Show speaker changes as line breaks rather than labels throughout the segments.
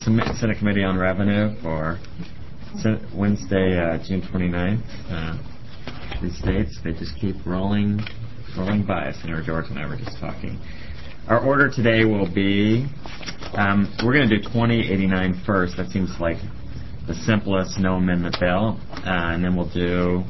Senate Committee on Revenue for Wednesday, June 29th. These dates, they just keep rolling by. Senator George and I were just talking. Our order today will be, we're going to do 2089 first. That seems like the simplest no amendment bill. And then we'll do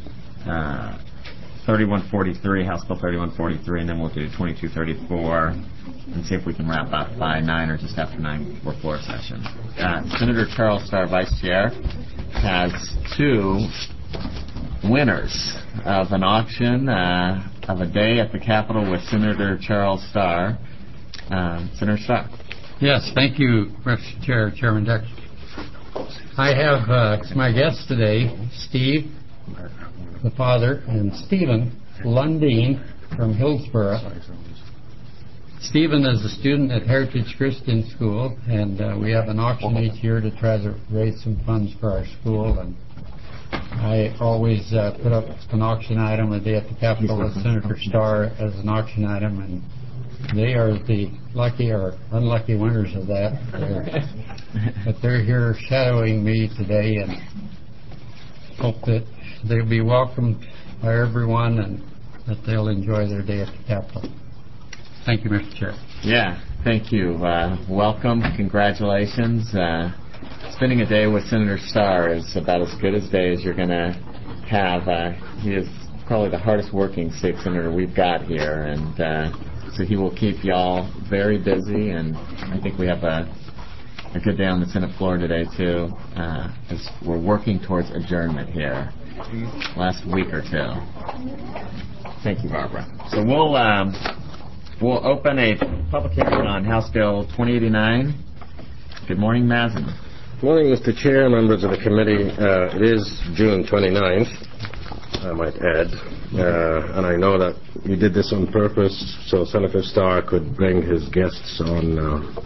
3143, House Bill 3143, and then we'll do 2234 and see if we can wrap up by 9 or just after 9 for floor session. Senator Charles Starr, Vice Chair, has two winners of an auction of a day at the Capitol with Senator Charles Starr. Senator Starr.
Yes, thank you, Mr. Chair, Chairman Decker. I have my guests today, Steve, the father, and Stephen Lundeen from Hillsborough. Stephen is a student at Heritage Christian School, and we have an auction each year to try to raise some funds for our school. And I always put up an auction item a day at the Capitol with Senator Starr as an auction item, and they are the lucky or unlucky winners of that. But they're here shadowing me today, and hope that they'll be welcomed by everyone and that they'll enjoy their day at the Capitol. Thank you, Mr. Chair.
Yeah, thank you. Welcome. Congratulations. Spending a day with Senator Starr is about as good a day as you're going to have. He is probably the hardest working state senator we've got here, and so he will keep y'all very busy, and I think we have a good day on the Senate floor today, too, as we're working towards adjournment here. Last week or two. Thank you, Barbara. So we'll open a public hearing on House Bill 2089. Good morning, Mazen.
Good morning, Mr. Chair, members of the committee. It is June 29th, I might add, and I know that you did this on purpose so Senator Starr could bring his guests on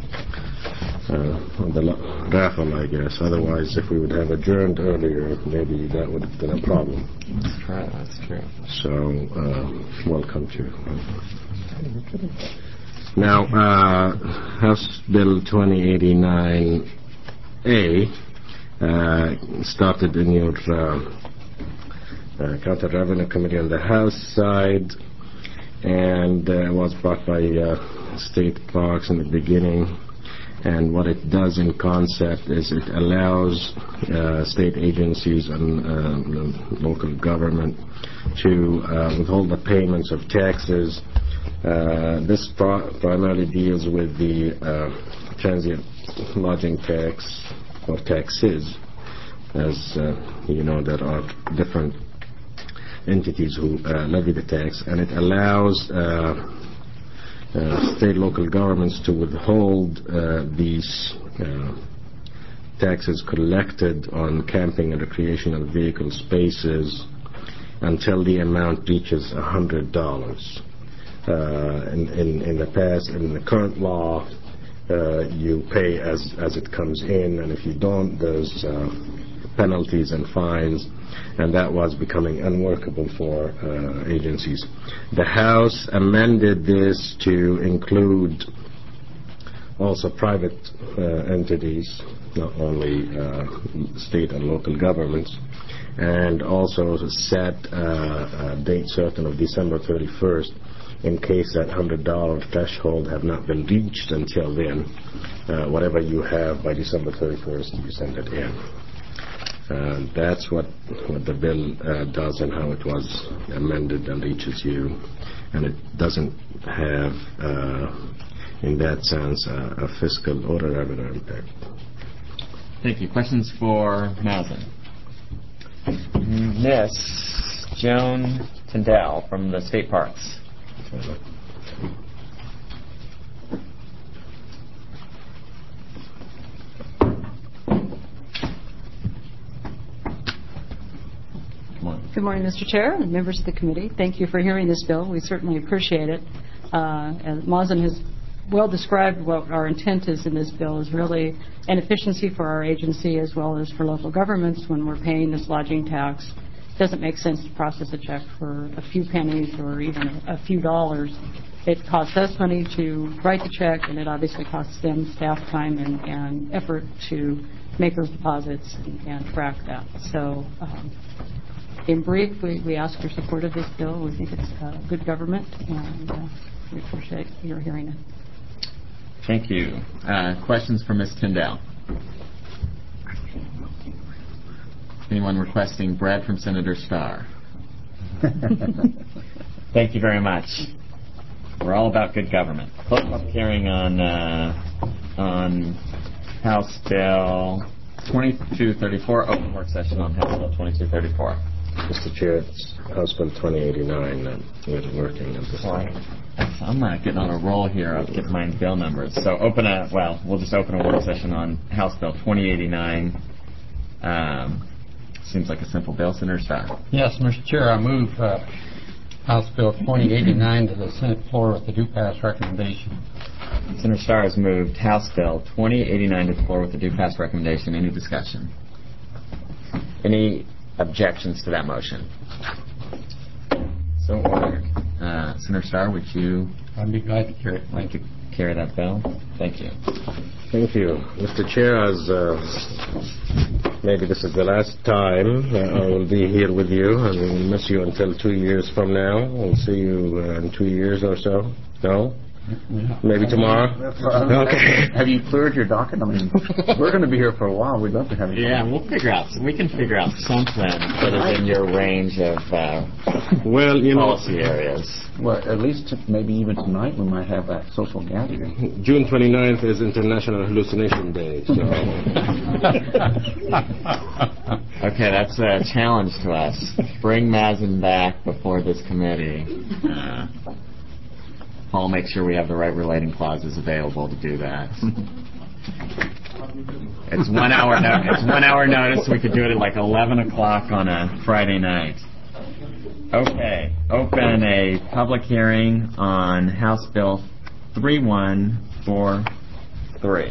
the raffle, I guess. Otherwise, if we would have adjourned earlier, maybe that would have been a problem.
That's true.
So, welcome to. Now, House Bill 2089A started in your Counter Revenue Committee on the House side, and was brought by State Parks in the beginning. And what it does in concept is it allows state agencies and local government to withhold the payments of taxes. This primarily deals with the transient lodging tax or taxes. As you know, there are different entities who levy the tax, and it allows state local governments to withhold these taxes collected on camping and recreational vehicle spaces until the amount reaches $100. In the past, in the current law, you pay as it comes in, and if you don't, there's penalties and fines, and that was becoming unworkable for agencies. The House amended this to include also private entities, not only state and local governments, and also set a date certain of December 31st in case that $100 threshold have not been reached until then. Whatever you have by December 31st, you send it in. That's what the bill does and how it was amended and reaches you. And it doesn't have, in that sense, a fiscal or a revenue impact.
Thank you. Questions for Mazen? Miss Joan Tyndall from the State Parks.
Good morning, Mr. Chair and members of the committee. Thank you for hearing this bill. We certainly appreciate it. As Mazen has well described, what our intent is in this bill is really an efficiency for our agency as well as for local governments when we're paying this lodging tax. It doesn't make sense to process a check for a few pennies or even a few dollars it costs us money to write the check, and it obviously costs them staff time and effort to make those deposits and track that. So, in brief, we ask your support of this bill. We think it's good government, and we appreciate your hearing it.
Thank you. Questions for Ms. Tyndall? Anyone requesting bread from Senator Starr? Thank you very much. We're all about good government. Close public hearing on House Bill 2234. Open work session on House Bill 2234.
Mr. Chair, it's House Bill 2089 that we're working at this time.
I'm getting on a roll here of getting my bill numbers. So we'll just open a work session on House Bill 2089. Seems like a simple bill. Senator Starr.
Yes, Mr. Chair, I move House Bill 2089 to the Senate floor with the due pass recommendation.
Senator Starr has moved House Bill 2089 to the floor with the due pass recommendation. Any discussion? Any objections to that motion? So ordered. Senator Starr, would you?
I'd be glad to carry it.
Like to carry that bill? Thank you.
Thank you. Mr. Chair, as maybe this is the last time I will be here with you, and we'll miss you until 2 years from now. We'll see you in 2 years or so. No?
Yeah.
Maybe tomorrow? Okay.
Have you cleared your docket? I mean, we're going to be here for a while. We'd love to have you.
Yeah, we can figure out something that is in your range of policy areas.
Well, at least maybe even tonight we might have that social gathering.
June 29th is International Hallucination Day. So.
Okay, that's a challenge to us. Bring Mazen back before this committee. I'll make sure we have the right relating clauses available to do that. It's 1 hour notice. It's 1 hour notice. We could do it at like 11 o'clock on a Friday night. Okay. Open a public hearing on House Bill 3143.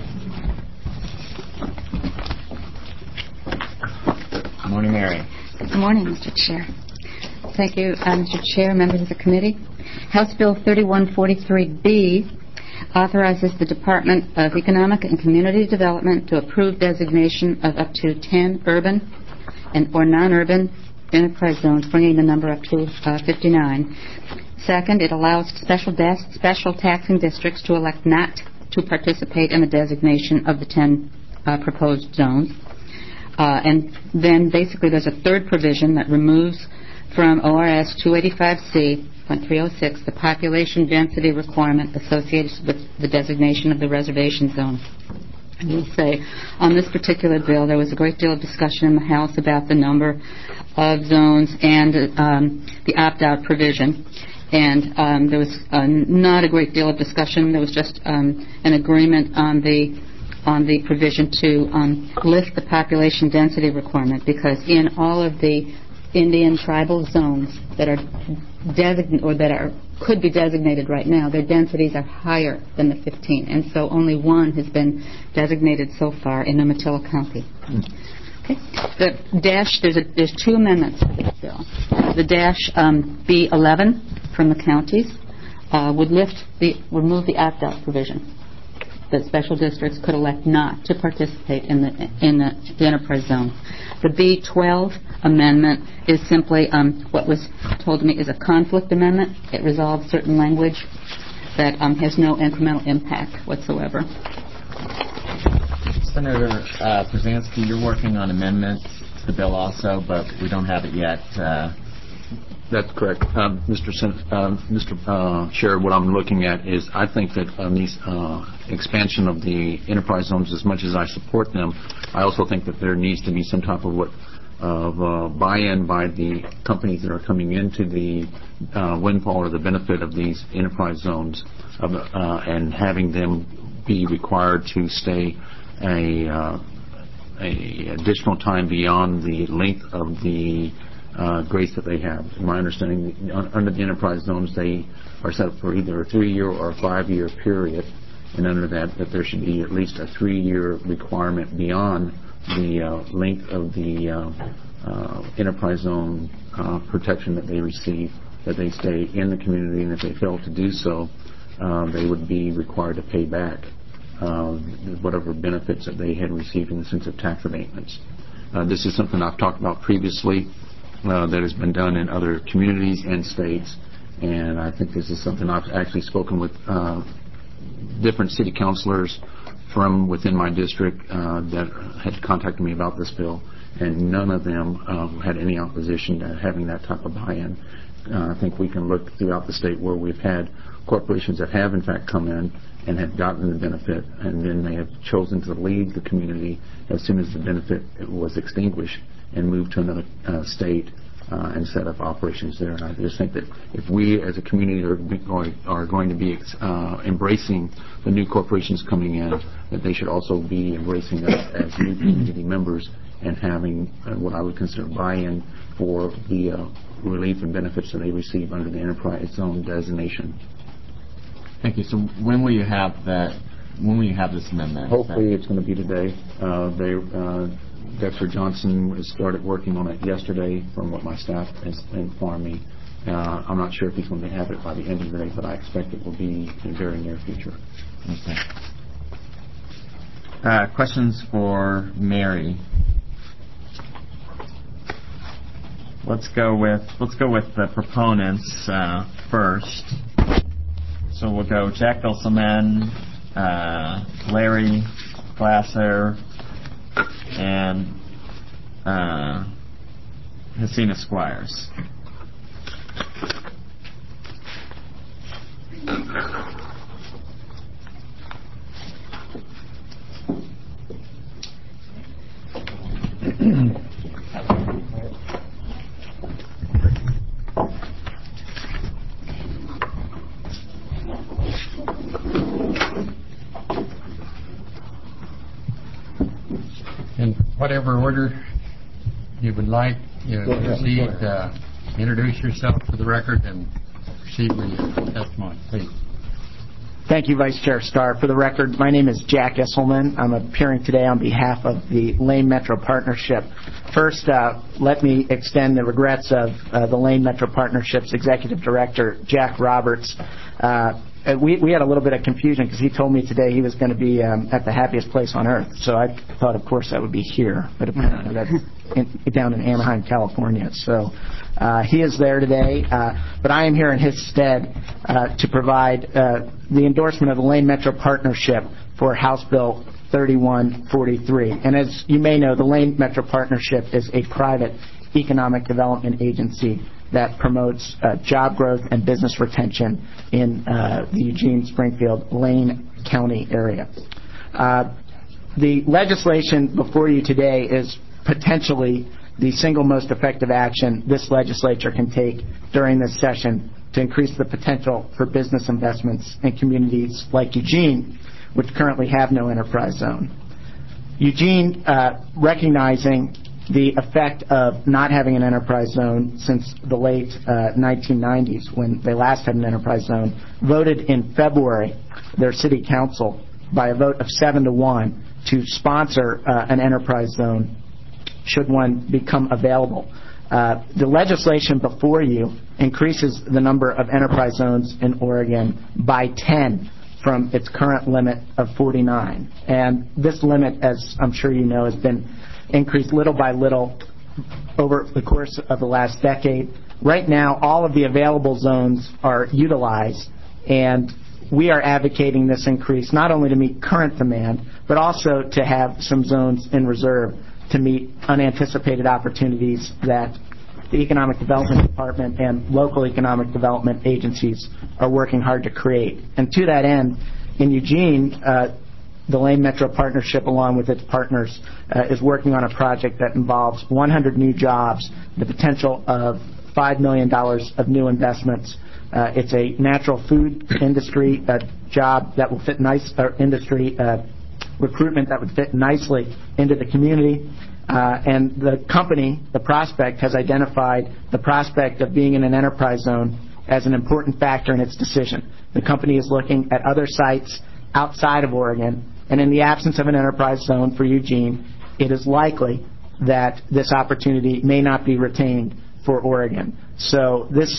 Good morning, Mary.
Good morning, Mr. Chair. Thank you, Mr. Chair, members of the committee. House Bill 3143B authorizes the Department of Economic and Community Development to approve designation of up to 10 urban or non-urban enterprise zones, bringing the number up to 59. Second, it allows special taxing districts to elect not to participate in the designation of the 10 proposed zones. And then basically there's a third provision that removes from ORS 285C.306 the population density requirement associated with the designation of the reservation zone. I will say, on this particular bill, there was a great deal of discussion in the House about the number of zones and the opt-out provision. And there was not a great deal of discussion. There was just an agreement on the provision to lift the population density requirement, because in all of the Indian tribal zones that are could be designated right now, their densities are higher than the 15, and so only one has been designated so far in Umatilla County. Okay. The dash, there's two amendments to this bill. The dash B11 from the counties would remove the opt-out provision, that special districts could elect not to participate in the enterprise zone. The B12 amendment is simply what was told to me is a conflict amendment. It resolves certain language that has no incremental impact whatsoever.
Senator Przansky, you're working on amendments to the bill also, but we don't have it yet.
That's correct. Mr. Chair, what I'm looking at is I think that these expansion of the enterprise zones, as much as I support them, I also think that there needs to be some type of buy-in by the companies that are coming into the windfall or the benefit of these enterprise zones, and having them be required to stay a additional time beyond the length of the grace that they have. In my understanding, under the enterprise zones, they are set up for either a 3-year or a 5-year period, and under that there should be at least a 3-year requirement beyond the length of the enterprise zone protection that they receive, that they stay in the community, and if they fail to do so, they would be required to pay back whatever benefits that they had received in the sense of tax abatements. This is something I've talked about previously that has been done in other communities and states, and I think this is something I've actually spoken with different city councilors from within my district that had contacted me about this bill, and none of them had any opposition to having that type of buy-in. I think we can look throughout the state where we've had corporations that have in fact come in and have gotten the benefit, and then they have chosen to leave the community as soon as the benefit was extinguished and move to another state and set up operations there. And I just think that if we as a community are going to be embracing the new corporations coming in, that they should also be embracing us as new community members and having what I would consider buy-in for the relief and benefits that they receive under the enterprise zone designation.
Thank you. So when will you have that? When will you have this amendment?
Hopefully it's going to be today. Dexter Johnson has started working on it yesterday from what my staff has informed me. I'm not sure if he's going to have it by the end of the day, but I expect it will be in the very near future.
Okay. Questions for Mary? Let's go with the proponents first. So we'll go Jack Bilselman, Larry Glasser, and Hasina Squires.
In whatever order you would like, you proceed, introduce yourself for the record and proceed with your testimony, please.
Thank you, Vice Chair Starr. For the record, my name is Jack Esselman. I'm appearing today on behalf of the Lane Metro Partnership. First, let me extend the regrets of the Lane Metro Partnership's Executive Director, Jack Roberts. We had a little bit of confusion because he told me today he was going to be at the happiest place on earth. So I thought, of course, that would be here, but apparently that's down in Anaheim, California. So he is there today, but I am here in his stead to provide the endorsement of the Lane Metro Partnership for House Bill 3143. And as you may know, the Lane Metro Partnership is a private economic development agency that promotes job growth and business retention in the Eugene-Springfield Lane County area. The legislation before you today is potentially the single most effective action this legislature can take during this session to increase the potential for business investments in communities like Eugene, which currently have no enterprise zone. Eugene, recognizing the effect of not having an enterprise zone since the late 1990s, when they last had an enterprise zone, voted in February their city council by a vote of 7-1 to sponsor an enterprise zone should one become available. The legislation before you increases the number of enterprise zones in Oregon by 10 from its current limit of 49. And this limit, as I'm sure you know, has been increased little by little over the course of the last decade. Right now, all of the available zones are utilized, and we are advocating this increase not only to meet current demand, but also to have some zones in reserve to meet unanticipated opportunities that the Economic Development Department and local economic development agencies are working hard to create. And to that end, in Eugene, the Lane Metro Partnership, along with its partners, is working on a project that involves 100 new jobs, the potential of $5 million of new investments. It's a natural food industry job that will fit industry recruitment that would fit nicely into the community. And the company, the prospect, has identified the prospect of being in an enterprise zone as an important factor in its decision. The company is looking at other sites outside of Oregon, and in the absence of an enterprise zone for Eugene, it is likely that this opportunity may not be retained for Oregon. So this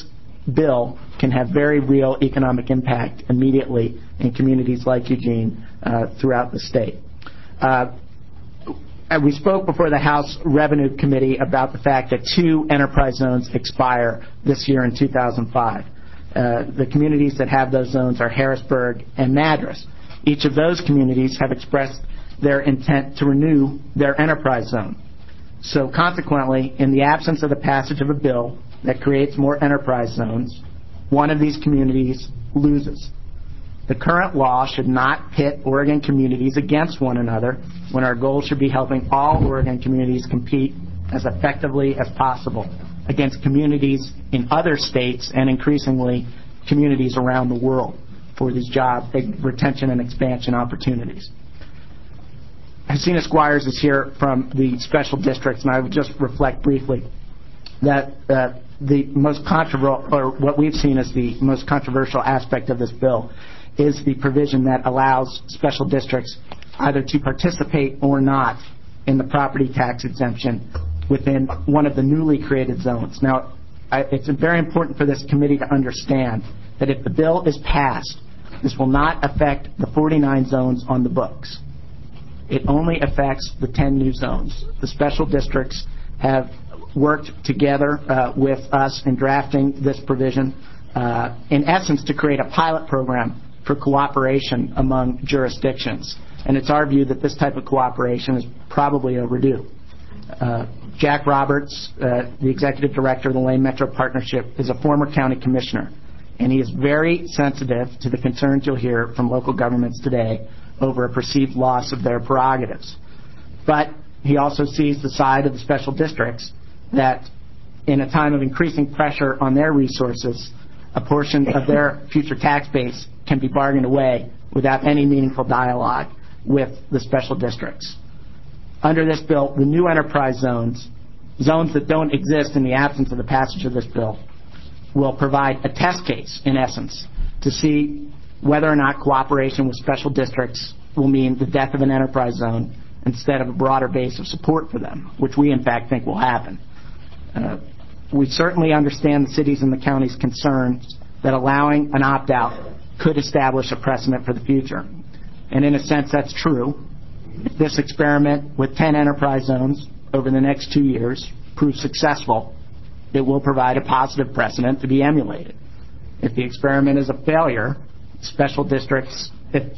bill can have very real economic impact immediately in communities like Eugene throughout the state. We spoke before the House Revenue Committee about the fact that 2 enterprise zones expire this year in 2005. The communities that have those zones are Harrisburg and Madras. Each of those communities have expressed their intent to renew their enterprise zone. So consequently, in the absence of the passage of a bill that creates more enterprise zones, one of these communities loses. The current law should not pit Oregon communities against one another when our goal should be helping all Oregon communities compete as effectively as possible against communities in other states and increasingly communities around the world for these job retention and expansion opportunities. Hasina Squires is here from the special districts, and I would just reflect briefly that the most controversial, or what we've seen as the most controversial aspect of this bill, is the provision that allows special districts either to participate or not in the property tax exemption within one of the newly created zones. Now, it's very important for this committee to understand that if the bill is passed, this will not affect the 49 zones on the books. It only affects the 10 new zones. The special districts have worked together with us in drafting this provision, in essence, to create a pilot program for cooperation among jurisdictions. And it's our view that this type of cooperation is probably overdue. Jack Roberts, the executive director of the Lane Metro Partnership, is a former county commissioner, and he is very sensitive to the concerns you'll hear from local governments today over a perceived loss of their prerogatives. But he also sees the side of the special districts that in a time of increasing pressure on their resources, a portion of their future tax base can be bargained away without any meaningful dialogue with the special districts. Under this bill, the new enterprise zones that don't exist in the absence of the passage of this bill, will provide a test case, in essence, to see whether or not cooperation with special districts will mean the death of an enterprise zone instead of a broader base of support for them, which we, in fact, think will happen. We certainly understand the cities and the counties' concerns that allowing an opt-out could establish a precedent for the future. And in a sense, that's true. If this experiment with 10 enterprise zones over the next 2 years proves successful, it will provide a positive precedent to be emulated. If the experiment is a failure, if special districts,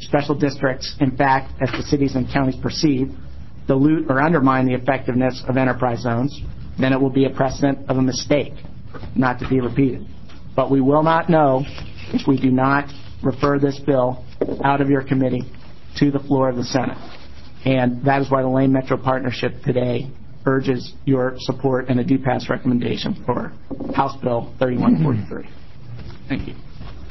in fact, as the cities and counties perceive, dilute or undermine the effectiveness of enterprise zones, then it will be a precedent of a mistake, not to be repeated. But we will not know if we do not refer this bill out of your committee to the floor of the Senate. And that is why the Lane Metro Partnership today urges your support and a do-pass recommendation for House Bill 3143. Thank you.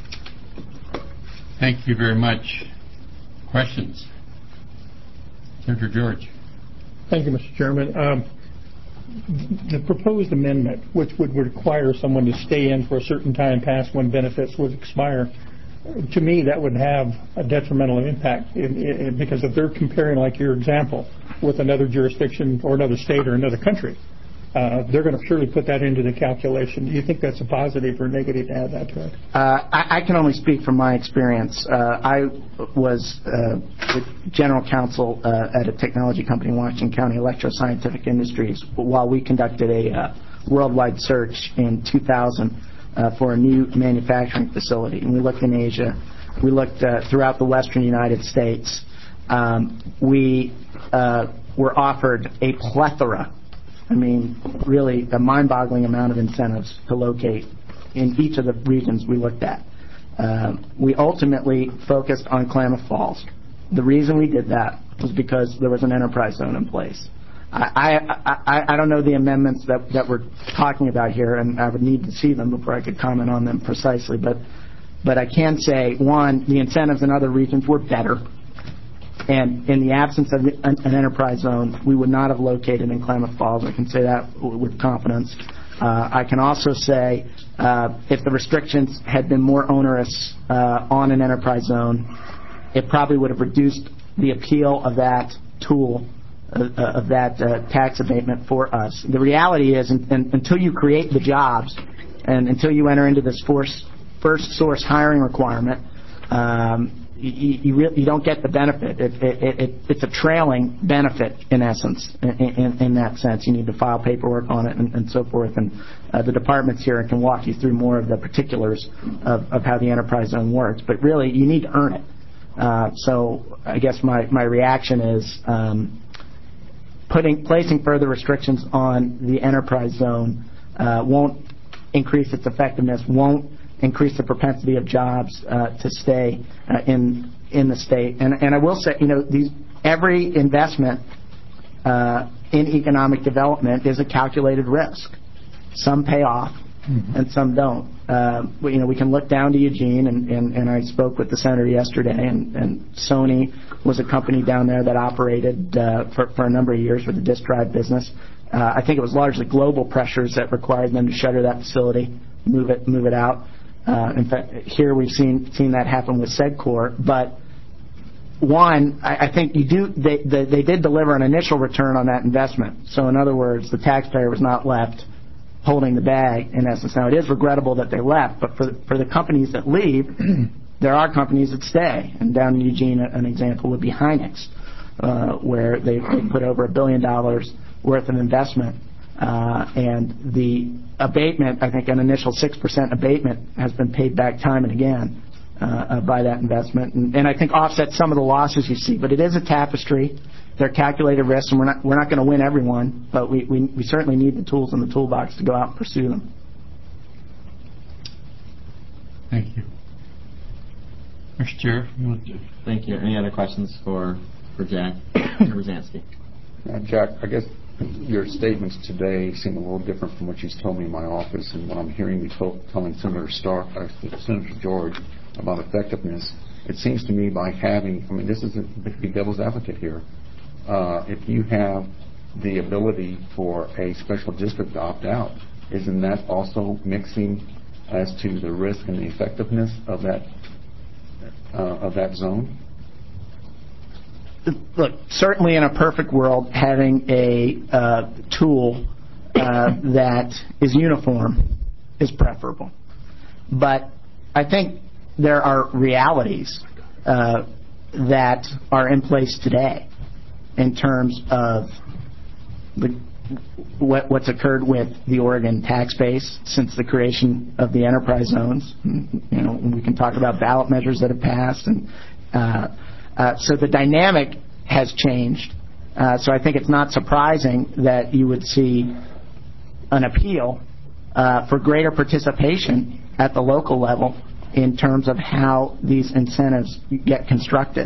Thank you very much. Questions? Senator George.
Thank you, Mr. Chairman. The proposed amendment, which would require someone to stay in for a certain time past when benefits would expire, to me that would have a detrimental impact because if they're comparing, like your example, with another jurisdiction or another state or another country, they're going to surely put that into the calculation. Do you think that's a positive or negative to add that to it?
I can only speak from my experience. I was the general counsel at a technology company in Washington County, Electro Scientific Industries, while we conducted a worldwide search in 2000 for a new manufacturing facility. And we looked in Asia. We looked throughout the western United States. We were offered a plethora, really a mind-boggling amount of incentives to locate in each of the regions we looked at. We ultimately focused on Klamath Falls. The reason we did that was because there was an enterprise zone in place. I don't know the amendments that we're talking about here, and I would need to see them before I could comment on them precisely. But I can say, one, the incentives in other regions were better. And in the absence of an enterprise zone, we would not have located in Klamath Falls. I can say that with confidence. I can also say if the restrictions had been more onerous on an enterprise zone, it probably would have reduced the appeal of that tool, of that tax abatement for us. The reality is, until you create the jobs And until you enter into this first source hiring requirement, you don't get the benefit. It's a trailing benefit, in essence, in that sense. You need to file paperwork on it and so forth. And the department's here and can walk you through more of the particulars of how the enterprise zone works. But really, you need to earn it. So I guess my reaction is placing further restrictions on the enterprise zone won't increase its effectiveness, won't increase the propensity of jobs to stay in the state. And I will say, every investment in economic development is a calculated risk. Some pay off, and some don't. We can look down to Eugene, and I spoke with the senator yesterday, and Sony was a company down there that operated for a number of years with the disk drive business. I think it was largely global pressures that required them to shutter that facility, move it out. In fact, here we've seen that happen with Segcor. But one, I think they did deliver an initial return on that investment. So in other words, the taxpayer was not left holding the bag, in essence. Now, it is regrettable that they left, but for the companies that leave, there are companies that stay. And down in Eugene, an example would be Hynix, where they put over $1 billion worth of investment. And the abatement, I think an initial 6% abatement, has been paid back time and again by that investment. And I think offsets some of the losses you see. But it is a tapestry. They're calculated risks, and we're not going to win everyone, but we certainly need the tools in the toolbox to go out and pursue them.
Thank you. Mr. Chair.
Thank you. Any other questions for Jack Rosansky?
Jack, I guess your statements today seem a little different from what you told me in my office and what I'm hearing you telling Senator George about effectiveness. It seems to me this is a big devil's advocate here. If you have the ability for a special district to opt out, isn't that also mixing as to the risk and the effectiveness of that zone?
Look, certainly in a perfect world, having a tool that is uniform is preferable. But I think there are realities that are in place today in terms of what's occurred with the Oregon tax base since the creation of the enterprise zones. We can talk about ballot measures that have passed, and so the dynamic has changed. So I think it's not surprising that you would see an appeal for greater participation at the local level in terms of how these incentives get constructed.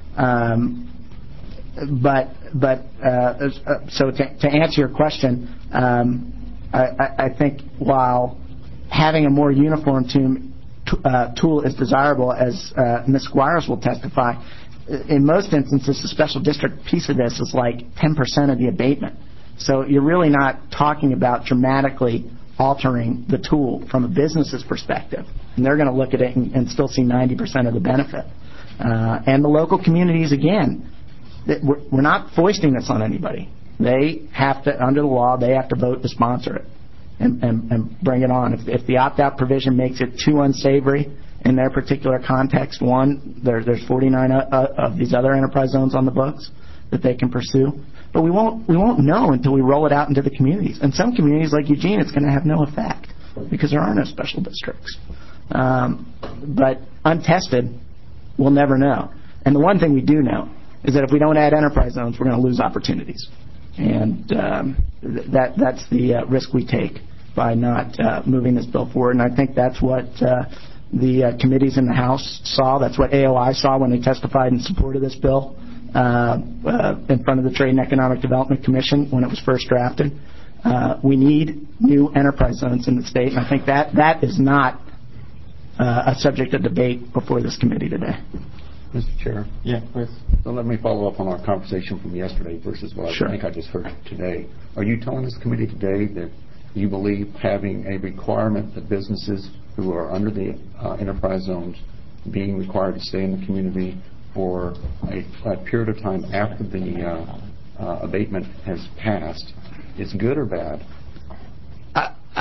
But so to answer your question, I think while having a more uniform tool is desirable, as Ms. Squires will testify, in most instances, the special district piece of this is like 10% of the abatement. So you're really not talking about dramatically altering the tool from a business's perspective. And they're going to look at it and still see 90% of the benefit. And the local communities, again, we're not foisting this on anybody. They have to, under the law, they have to vote to sponsor it and bring it on. If the opt-out provision makes it too unsavory in their particular context, there's 49 of these other enterprise zones on the books that they can pursue. But we won't know until we roll it out into the communities. And some communities like Eugene, it's going to have no effect because there are no special districts. But untested, we'll never know. And the one thing we do know is that if we don't add enterprise zones, we're going to lose opportunities. And that's the risk we take by not moving this bill forward. And I think that's what the committees in the House saw. That's what AOI saw when they testified in support of this bill in front of the Trade and Economic Development Commission when it was first drafted. We need new enterprise zones in the state, and I think that is not a subject of debate before this committee today.
Mr. Chair?
Yeah, please.
So let me follow up on our conversation from yesterday versus what I think I just heard today. Are you telling this committee today that you believe having a requirement that businesses who are under the enterprise zones being required to stay in the community for a period of time after the abatement has passed is good or bad?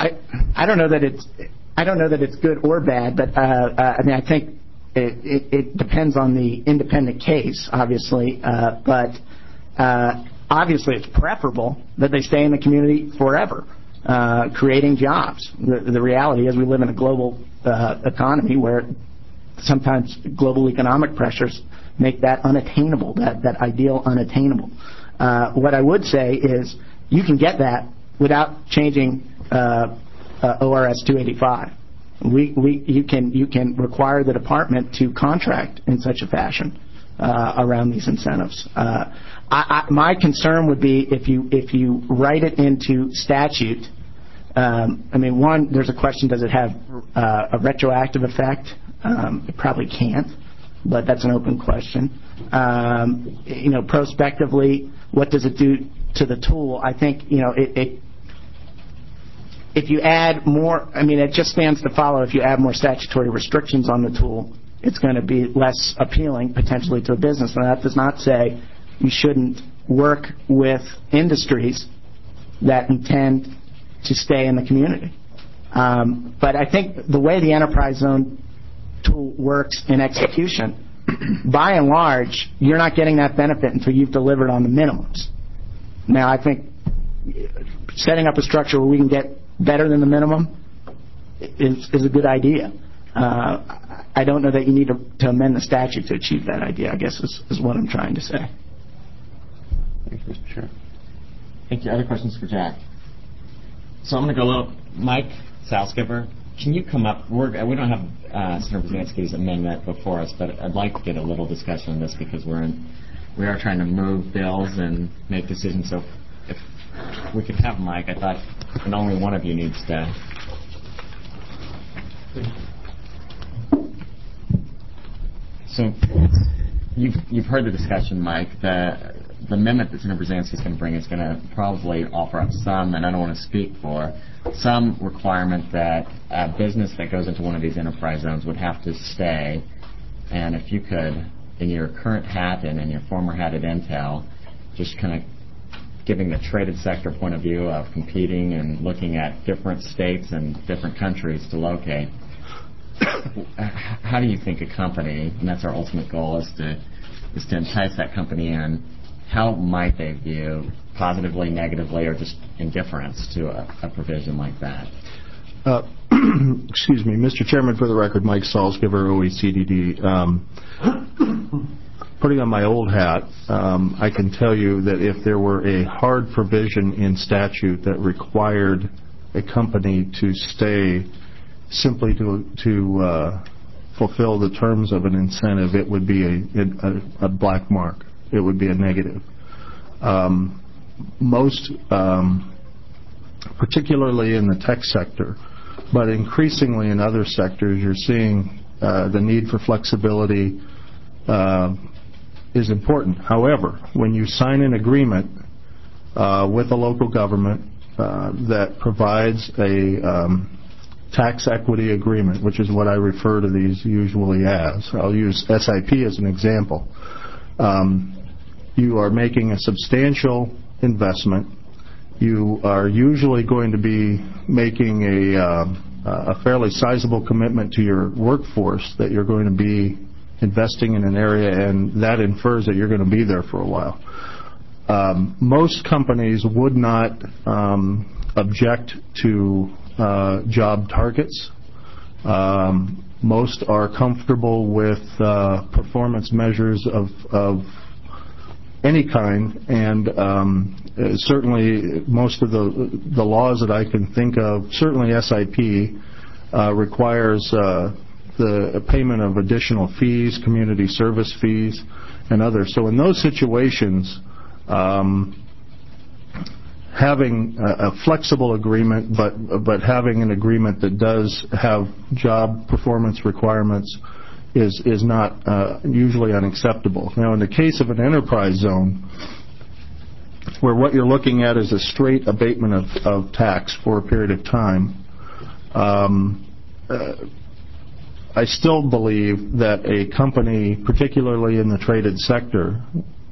I don't know that it's good or bad, but I mean, I think it depends on the independent case, obviously. But obviously, it's preferable that they stay in the community forever, creating jobs. The reality is we live in a global economy where sometimes global economic pressures make that unattainable, that ideal unattainable. What I would say is you can get that without changing ORS 285. You can require the department to contract in such a fashion around these incentives. My concern would be if you write it into statute. I mean, one, there's a question: does it have a retroactive effect? It probably can't, but that's an open question. Prospectively, what does it do to the tool? I think if you add more, I mean, it just stands to follow. If you add more statutory restrictions on the tool, it's going to be less appealing potentially to a business. And that does not say you shouldn't work with industries that intend to stay in the community. But I think the way the enterprise zone tool works in execution, by and large, you're not getting that benefit until you've delivered on the minimums. Now, I think setting up a structure where we can get better than the minimum is a good idea. I don't know that you need to amend the statute to achieve that idea, I guess is what I'm trying to say.
Thank you, Mr. Chair.
Thank you. Other questions for Jack? So I'm going to go a little. Mike Salzgiver, can you come up? We don't have Senator Brzezinski's amendment before us, but I'd like to get a little discussion on this because we are trying to move bills and make decisions. So if we could have Mike, I thought, and only one of you needs to. So you've heard the discussion, Mike. The amendment that Senator Brzezinski is going to bring is going to probably offer up some, and I don't want to speak for, some requirement that a business that goes into one of these enterprise zones would have to stay. And if you could, in your current hat and in your former hat at Intel, just kind of giving the traded sector point of view of competing and looking at different states and different countries to locate, how do you think a company, and that's our ultimate goal, is to entice that company in, how might they view positively, negatively, or just indifference to a provision like that?
Excuse me, Mr. Chairman, for the record, Mike Salzgiver, OECDD. Putting on my old hat, I can tell you that if there were a hard provision in statute that required a company to stay simply to fulfill the terms of an incentive, it would be a black mark. It would be a negative. Most, particularly in the tech sector, but increasingly in other sectors, you're seeing the need for flexibility is important. However, when you sign an agreement with a local government that provides a tax equity agreement, which is what I refer to these usually as, I'll use SIP as an example. You are making a substantial investment. You are usually going to be making a fairly sizable commitment to your workforce that you're going to be investing in an area, and that infers that you're going to be there for a while. Most companies would not object to job targets. Most are comfortable with performance measures of any kind, and certainly most of the laws that I can think of, certainly SIP requires the payment of additional fees, community service fees, and others. So in those situations, having a flexible agreement, but having an agreement that does have job performance requirements is not usually unacceptable. Now, in the case of an enterprise zone, where what you're looking at is a straight abatement of tax for a period of time, I still believe that a company, particularly in the traded sector,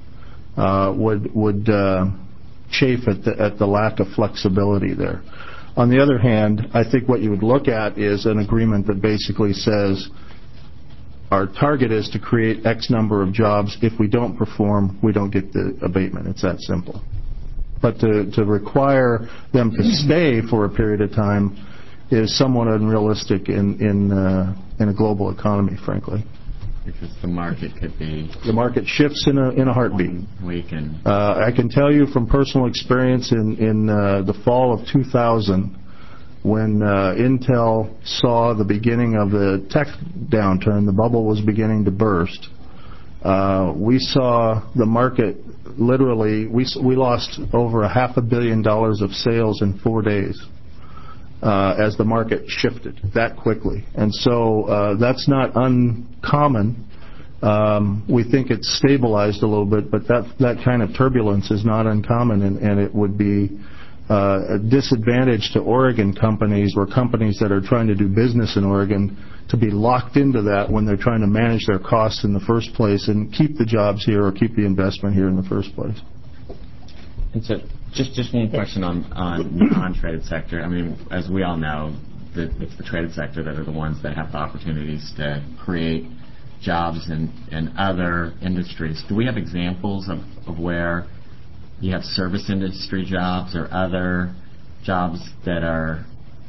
would chafe at the lack of flexibility there. On the other hand, I think what you would look at is an agreement that basically says our target is to create X number of jobs. If we don't perform, we don't get the abatement. It's that simple. But to require them to stay for a period of time is somewhat unrealistic in a global economy, frankly.
Because the market could be...
The market shifts in a heartbeat. I can tell you from personal experience in the fall of 2000, when Intel saw the beginning of the tech downturn, the bubble was beginning to burst, we saw the market literally, we lost over $500 million of sales in 4 days as the market shifted that quickly. And so that's not uncommon. We think it's stabilized a little bit, but that kind of turbulence is not uncommon, and it would be a disadvantage to Oregon companies or companies that are trying to do business in Oregon to be locked into that when they're trying to manage their costs in the first place and keep the jobs here or keep the investment here in the first place.
And so just one question on the non-traded sector. I mean, as we all know, it's the traded sector that are the ones that have the opportunities to create jobs in other industries. Do we have examples of where you have service industry jobs or other jobs that are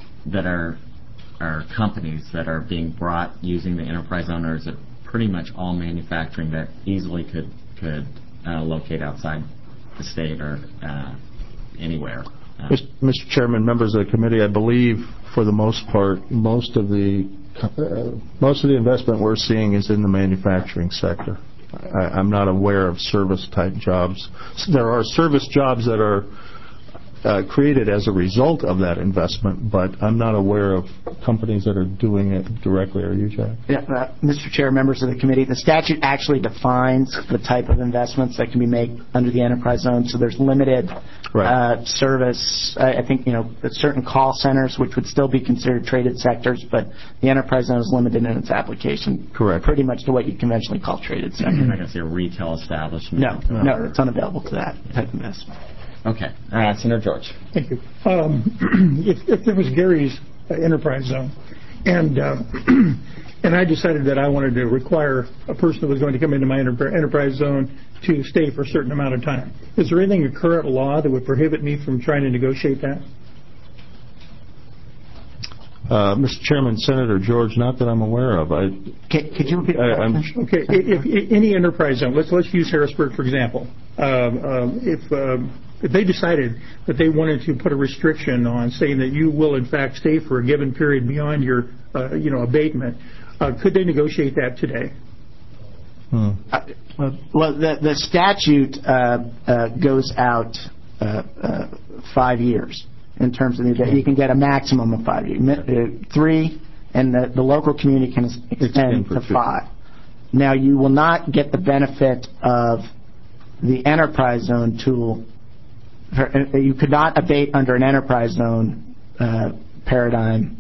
companies that are being brought using the enterprise zone, or is it pretty much all manufacturing that easily could locate outside the state or anywhere?
Mr. Chairman, members of the committee, I believe for the most part, most of the investment we're seeing is in the manufacturing sector. I'm not aware of service-type jobs. There are service jobs that are created as a result of that investment, but I'm not aware of companies that are doing it directly. Are you, Jack?
Yeah, Mr. Chair, members of the committee, the statute actually defines the type of investments that can be made under the enterprise zone. So there's limited service. I think, certain call centers, which would still be considered traded sectors, but the enterprise zone is limited in its application.
Correct.
Pretty much to what you conventionally call traded sector.
I'm not going to say a retail establishment.
No, it's unavailable to that type of investment.
Okay. Senator George.
Thank you. If there was Gary's enterprise zone, and I decided that I wanted to require a person who was going to come into my enterprise zone to stay for a certain amount of time, is there anything in current law that would prohibit me from trying to negotiate that?
Mr. Chairman, Senator George, not that I'm aware of.
Could you repeat that?
Okay. If any enterprise zone, let's use Harrisburg, for example. If they decided that they wanted to put a restriction on saying that you will in fact stay for a given period beyond your abatement, could they negotiate that today?
Well, the statute goes out 5 years in terms of you can get a maximum of 5 years. 3, and the local community can extend to 5. Now, you will not get the benefit of the enterprise zone tool. You could not abate under an enterprise zone paradigm.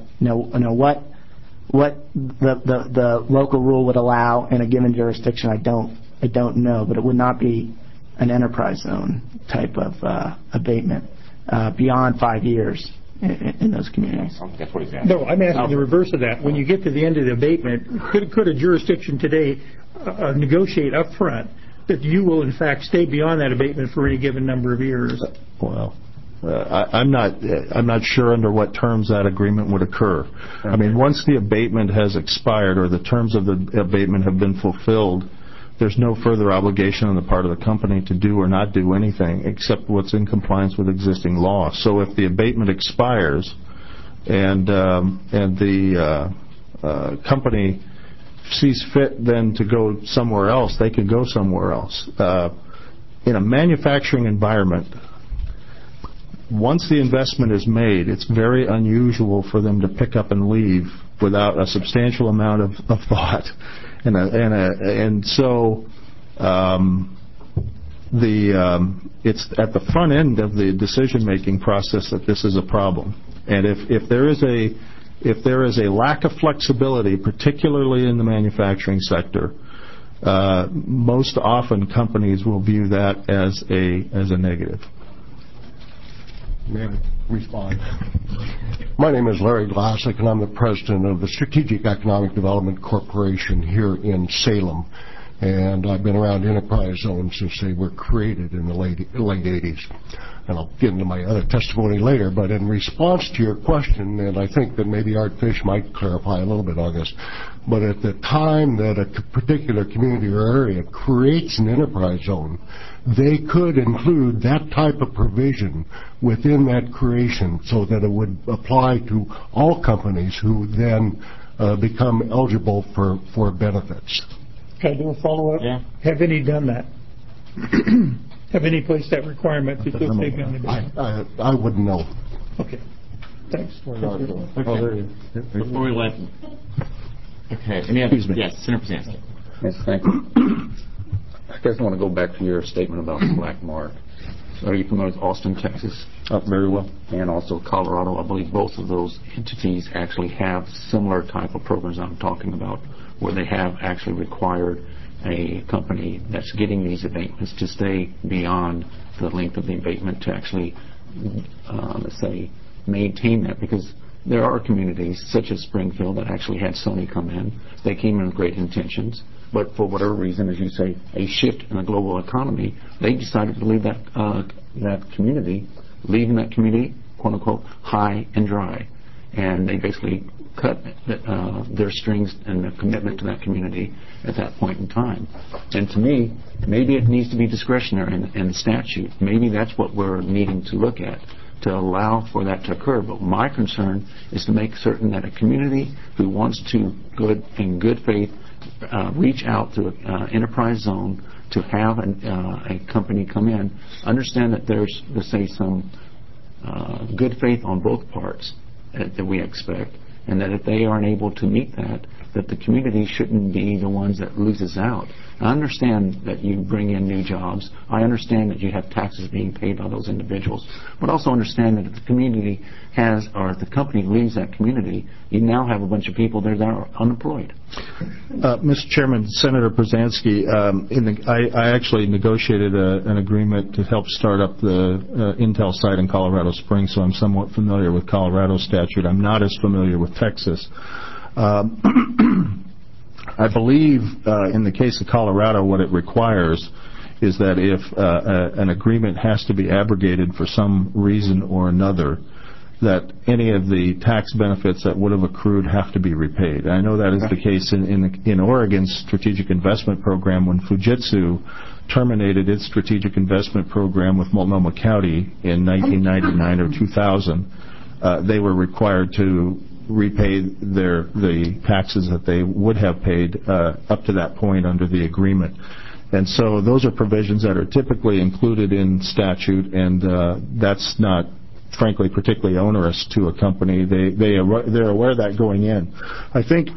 What the local rule would allow in a given jurisdiction, I don't know, but it would not be an enterprise zone type of abatement beyond 5 years in those communities.
That's what he's asking.
No, I'm asking the reverse of that. When you get to the end of the abatement, could a jurisdiction today negotiate up front that you will in fact stay beyond that abatement for any given number of years?
Well, I'm not sure under what terms that agreement would occur. Okay. I mean, once the abatement has expired or the terms of the abatement have been fulfilled, there's no further obligation on the part of the company to do or not do anything except what's in compliance with existing law. So if the abatement expires and the company sees fit then to go somewhere else, they can go somewhere else. In a manufacturing environment, once the investment is made, it's very unusual for them to pick up and leave without a substantial amount of thought. And so it's at the front end of the decision-making process that this is a problem. And if there is a lack of flexibility, particularly in the manufacturing sector, most often companies will view that as a negative.
May I respond? My name is Larry Glassick, and I'm the president of the Strategic Economic Development Corporation here in Salem. And I've been around enterprise zones since they were created in the late 80s. And I'll get into my other testimony later, but in response to your question, and I think that maybe Art Fish might clarify a little bit on this, but at the time that a particular community or area creates an enterprise zone, they could include that type of provision within that creation so that it would apply to all companies who then become eligible for benefits.
Can I do a follow-up?
Yeah.
Have any done that? Have any placed that requirement that they'll take on the business?
I wouldn't know.
Okay. Thanks.
Before we let... Okay. Any other? Yes, Senator Brzezinski.
Yes, thank you. I guess I want to go back to your statement about the black mark. Are you familiar with Austin, Texas?
Very well.
And also Colorado. I believe both of those entities actually have similar type of programs I'm talking about, where they have actually required a company that's getting these abatements to stay beyond the length of the abatement to actually, let's say, maintain that, because there are communities such as Springfield that actually had Sony come in. They came in with great intentions, but for whatever reason, as you say, a shift in the global economy, they decided to leave that community, quote unquote, high and dry, and they basically cut their strings and their commitment to that community at that point in time. And to me, maybe it needs to be discretionary in the statute. Maybe that's what we're needing to look at, to allow for that to occur. But my concern is to make certain that a community who wants to, in good faith, reach out to an enterprise zone to have a company come in, understand that there's, let's say, some good faith on both parts that we expect, and that if they aren't able to meet that the community shouldn't be the ones that loses out. I understand that you bring in new jobs. I understand that you have taxes being paid by those individuals. But also understand that if the community has, or if the company leaves that community, you now have a bunch of people there that are unemployed.
Mr. Chairman, Senator Brzezinski, I actually negotiated an agreement to help start up the Intel site in Colorado Springs, so I'm somewhat familiar with Colorado statute. I'm not as familiar with Texas. I believe in the case of Colorado, what it requires is that if an agreement has to be abrogated for some reason or another, that any of the tax benefits that would have accrued have to be repaid. I know that is the case in Oregon's strategic investment program when Fujitsu terminated its strategic investment program with Multnomah County in 1999 or 2000. They were required to repay the taxes that they would have paid up to that point under the agreement. And so those are provisions that are typically included in statute, and that's not, frankly, particularly onerous to a company. They're aware of that going in. I think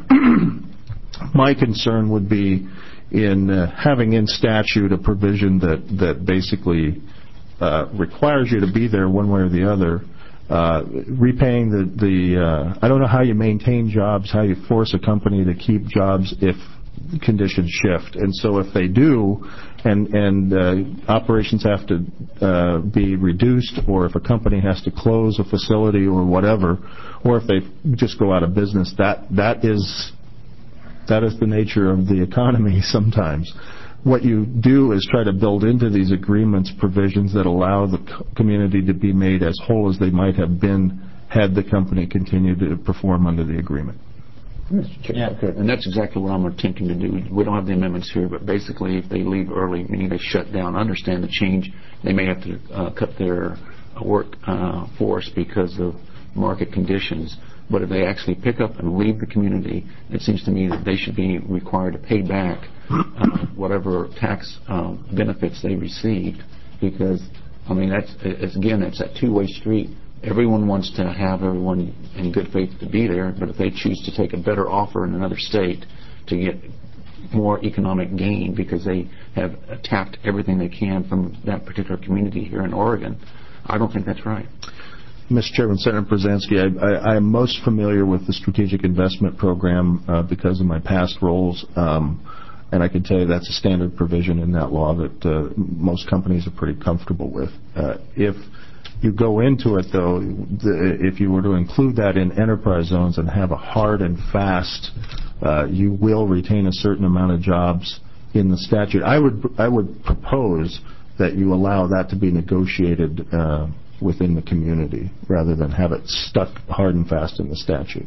my concern would be in having in statute a provision that basically requires you to be there one way or the other. Repaying I don't know how you maintain jobs, how you force a company to keep jobs if conditions shift. And so if they do, and operations have to be reduced, or if a company has to close a facility or whatever, or if they just go out of business, that is the nature of the economy sometimes. What you do is try to build into these agreements provisions that allow the community to be made as whole as they might have been had the company continued to perform under the agreement.
Yeah, and that's exactly what I'm attempting to do. We don't have the amendments here, but basically if they leave early, meaning they shut down, understand the change, they may have to cut their work force because of market conditions. But if they actually pick up and leave the community, it seems to me that they should be required to pay back whatever tax benefits they received, because, I mean, that's that two-way street. Everyone wants to have everyone in good faith to be there, but if they choose to take a better offer in another state to get more economic gain because they have tapped everything they can from that particular community here in Oregon, I don't think that's right.
Mr. Chairman, Senator Brzezinski, I am most familiar with the Strategic Investment Program because of my past roles, and I can tell you that's a standard provision in that law that most companies are pretty comfortable with. If you go into it, though, if you were to include that in enterprise zones and have a hard and fast, you will retain a certain amount of jobs in the statute. I would propose that you allow that to be negotiated within the community rather than have it stuck hard and fast in the statute.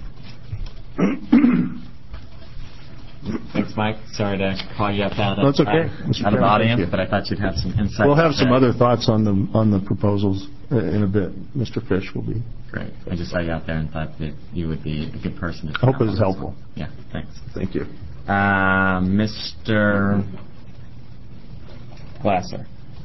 Thanks, Mike. Sorry to call you up out of,
That's okay.
out of audience, but I thought you'd have some insight.
We'll have some other thoughts on the proposals in a bit. Mr. Fish will be.
Great. I just saw you out there and thought that you would be a good person to
I hope it was helpful.
Yeah, thanks.
Thank you.
Mr. Glasser.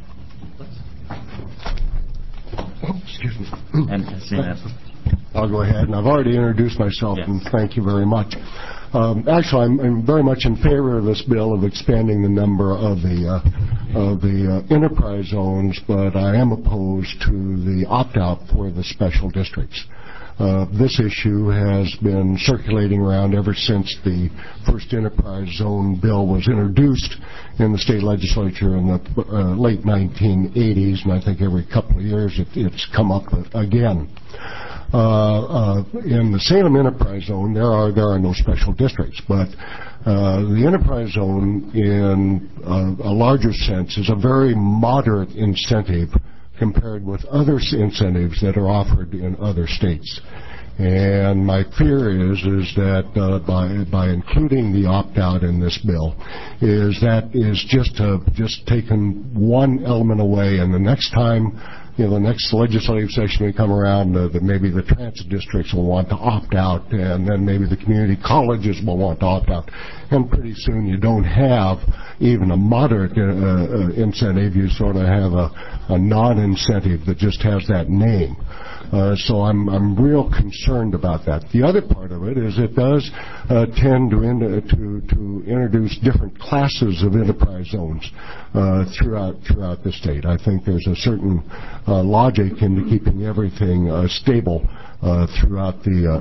Excuse me.
And
I'll go ahead, and I've already introduced myself,
yes.
and thank you very much. Actually, I'm very much in favor of this bill of expanding the number of the enterprise zones, but I am opposed to the opt-out for the special districts. This issue has been circulating around ever since the first enterprise zone bill was introduced in the state legislature in the late 1980s, and I think every couple of years it's come up again. In the Salem Enterprise Zone, there are no special districts, but the Enterprise Zone, in a larger sense, is a very moderate incentive compared with other incentives that are offered in other states. And my fear is that by including the opt-out in this bill, is just taken one element away, and the next time, the next legislative session may come around, that maybe the transit districts will want to opt out, and then maybe the community colleges will want to opt out. And pretty soon you don't have even a moderate incentive. You sort of have a non-incentive that just has that name. So I'm real concerned about that. The other part of it is it does tend to introduce different classes of enterprise zones throughout the state. I think there's a certain logic into keeping everything stable throughout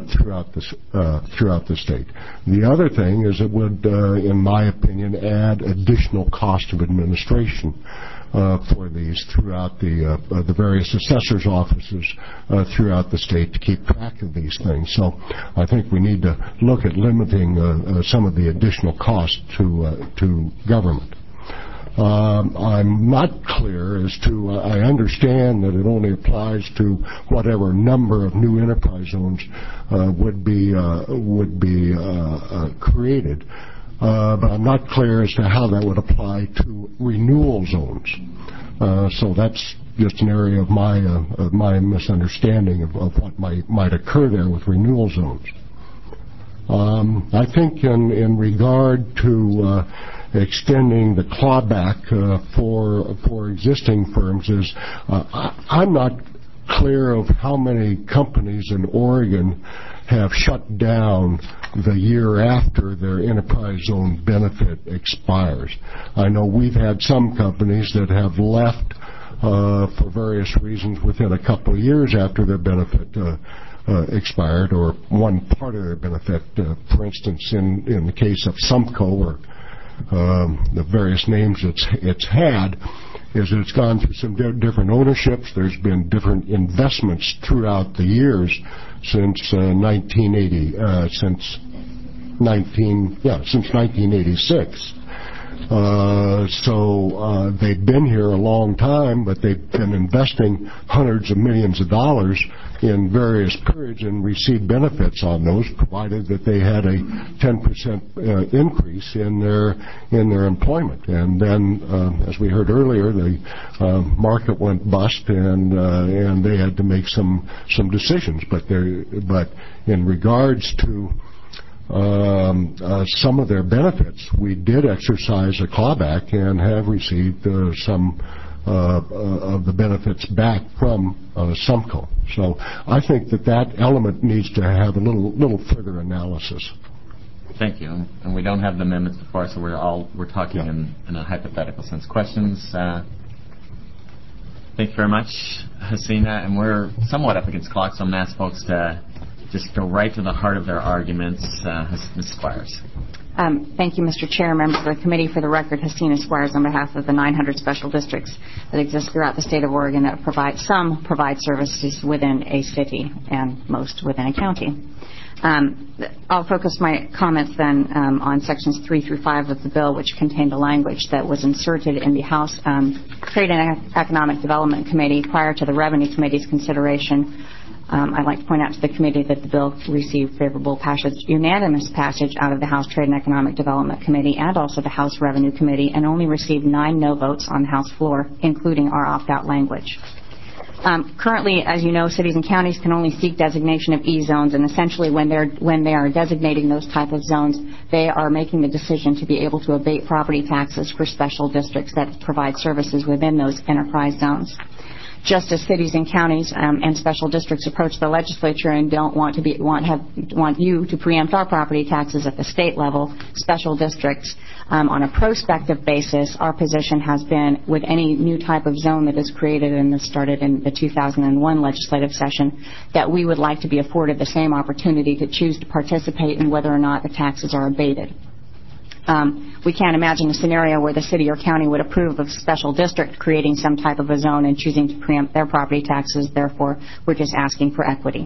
the state. The other thing is it would, in my opinion, add additional cost of administration for these throughout the various assessors' offices throughout the state to keep track of these things. So I think we need to look at limiting some of the additional costs to government. I'm not clear as to, I understand that it only applies to whatever number of new enterprise zones would be created. But I'm not clear as to how that would apply to renewal zones. So that's just an area of my misunderstanding of what might occur there with renewal zones. I think in regard to extending the clawback for existing firms is I'm not clear of how many companies in Oregon have shut down the year after their enterprise zone benefit expires. I know we've had some companies that have left for various reasons within a couple of years after their benefit expired, or one part of their benefit. For instance, in the case of Sumco, or the various names it's had, is that it's gone through some different ownerships. There's been different investments throughout the years since 1986. So they've been here a long time, but they've been investing hundreds of millions of dollars in various periods and received benefits on those, provided that they had a 10% increase in their employment. And then, as we heard earlier, the market went bust, and they had to make some decisions. But in regards to some of their benefits, we did exercise a clawback and have received some of the benefits back from Sumco. So I think that element needs to have a little further analysis.
Thank you. And we don't have the amendments before, so we're talking in a hypothetical sense. Questions? Thank you very much, Hasina. And we're somewhat up against clock, so I'm going to ask folks to just go right to the heart of their arguments. Ms. Squires.
Thank you, Mr. Chair, members of the committee. For the record, Hasina Squires on behalf of the 900 special districts that exist throughout the state of Oregon that provide services within a city and most within a county. I'll focus my comments then on sections 3 through 5 of the bill, which contained a language that was inserted in the House Trade and Economic Development Committee prior to the Revenue Committee's consideration. I'd like to point out to the committee that the bill received favorable passage, unanimous passage out of the House Trade and Economic Development Committee and also the House Revenue Committee, and only received 9 no votes on the House floor, including our opt-out language. Currently, as you know, cities and counties can only seek designation of E-zones, and essentially when they are designating those type of zones, they are making the decision to be able to abate property taxes for special districts that provide services within those enterprise zones. Just as cities and counties and special districts approach the legislature and don't want you to preempt our property taxes at the state level, special districts, on a prospective basis, our position has been with any new type of zone that is created and that started in the 2001 legislative session, that we would like to be afforded the same opportunity to choose to participate in whether or not the taxes are abated. We can't imagine a scenario where the city or county would approve of a special district creating some type of a zone and choosing to preempt their property taxes. Therefore, we're just asking for equity.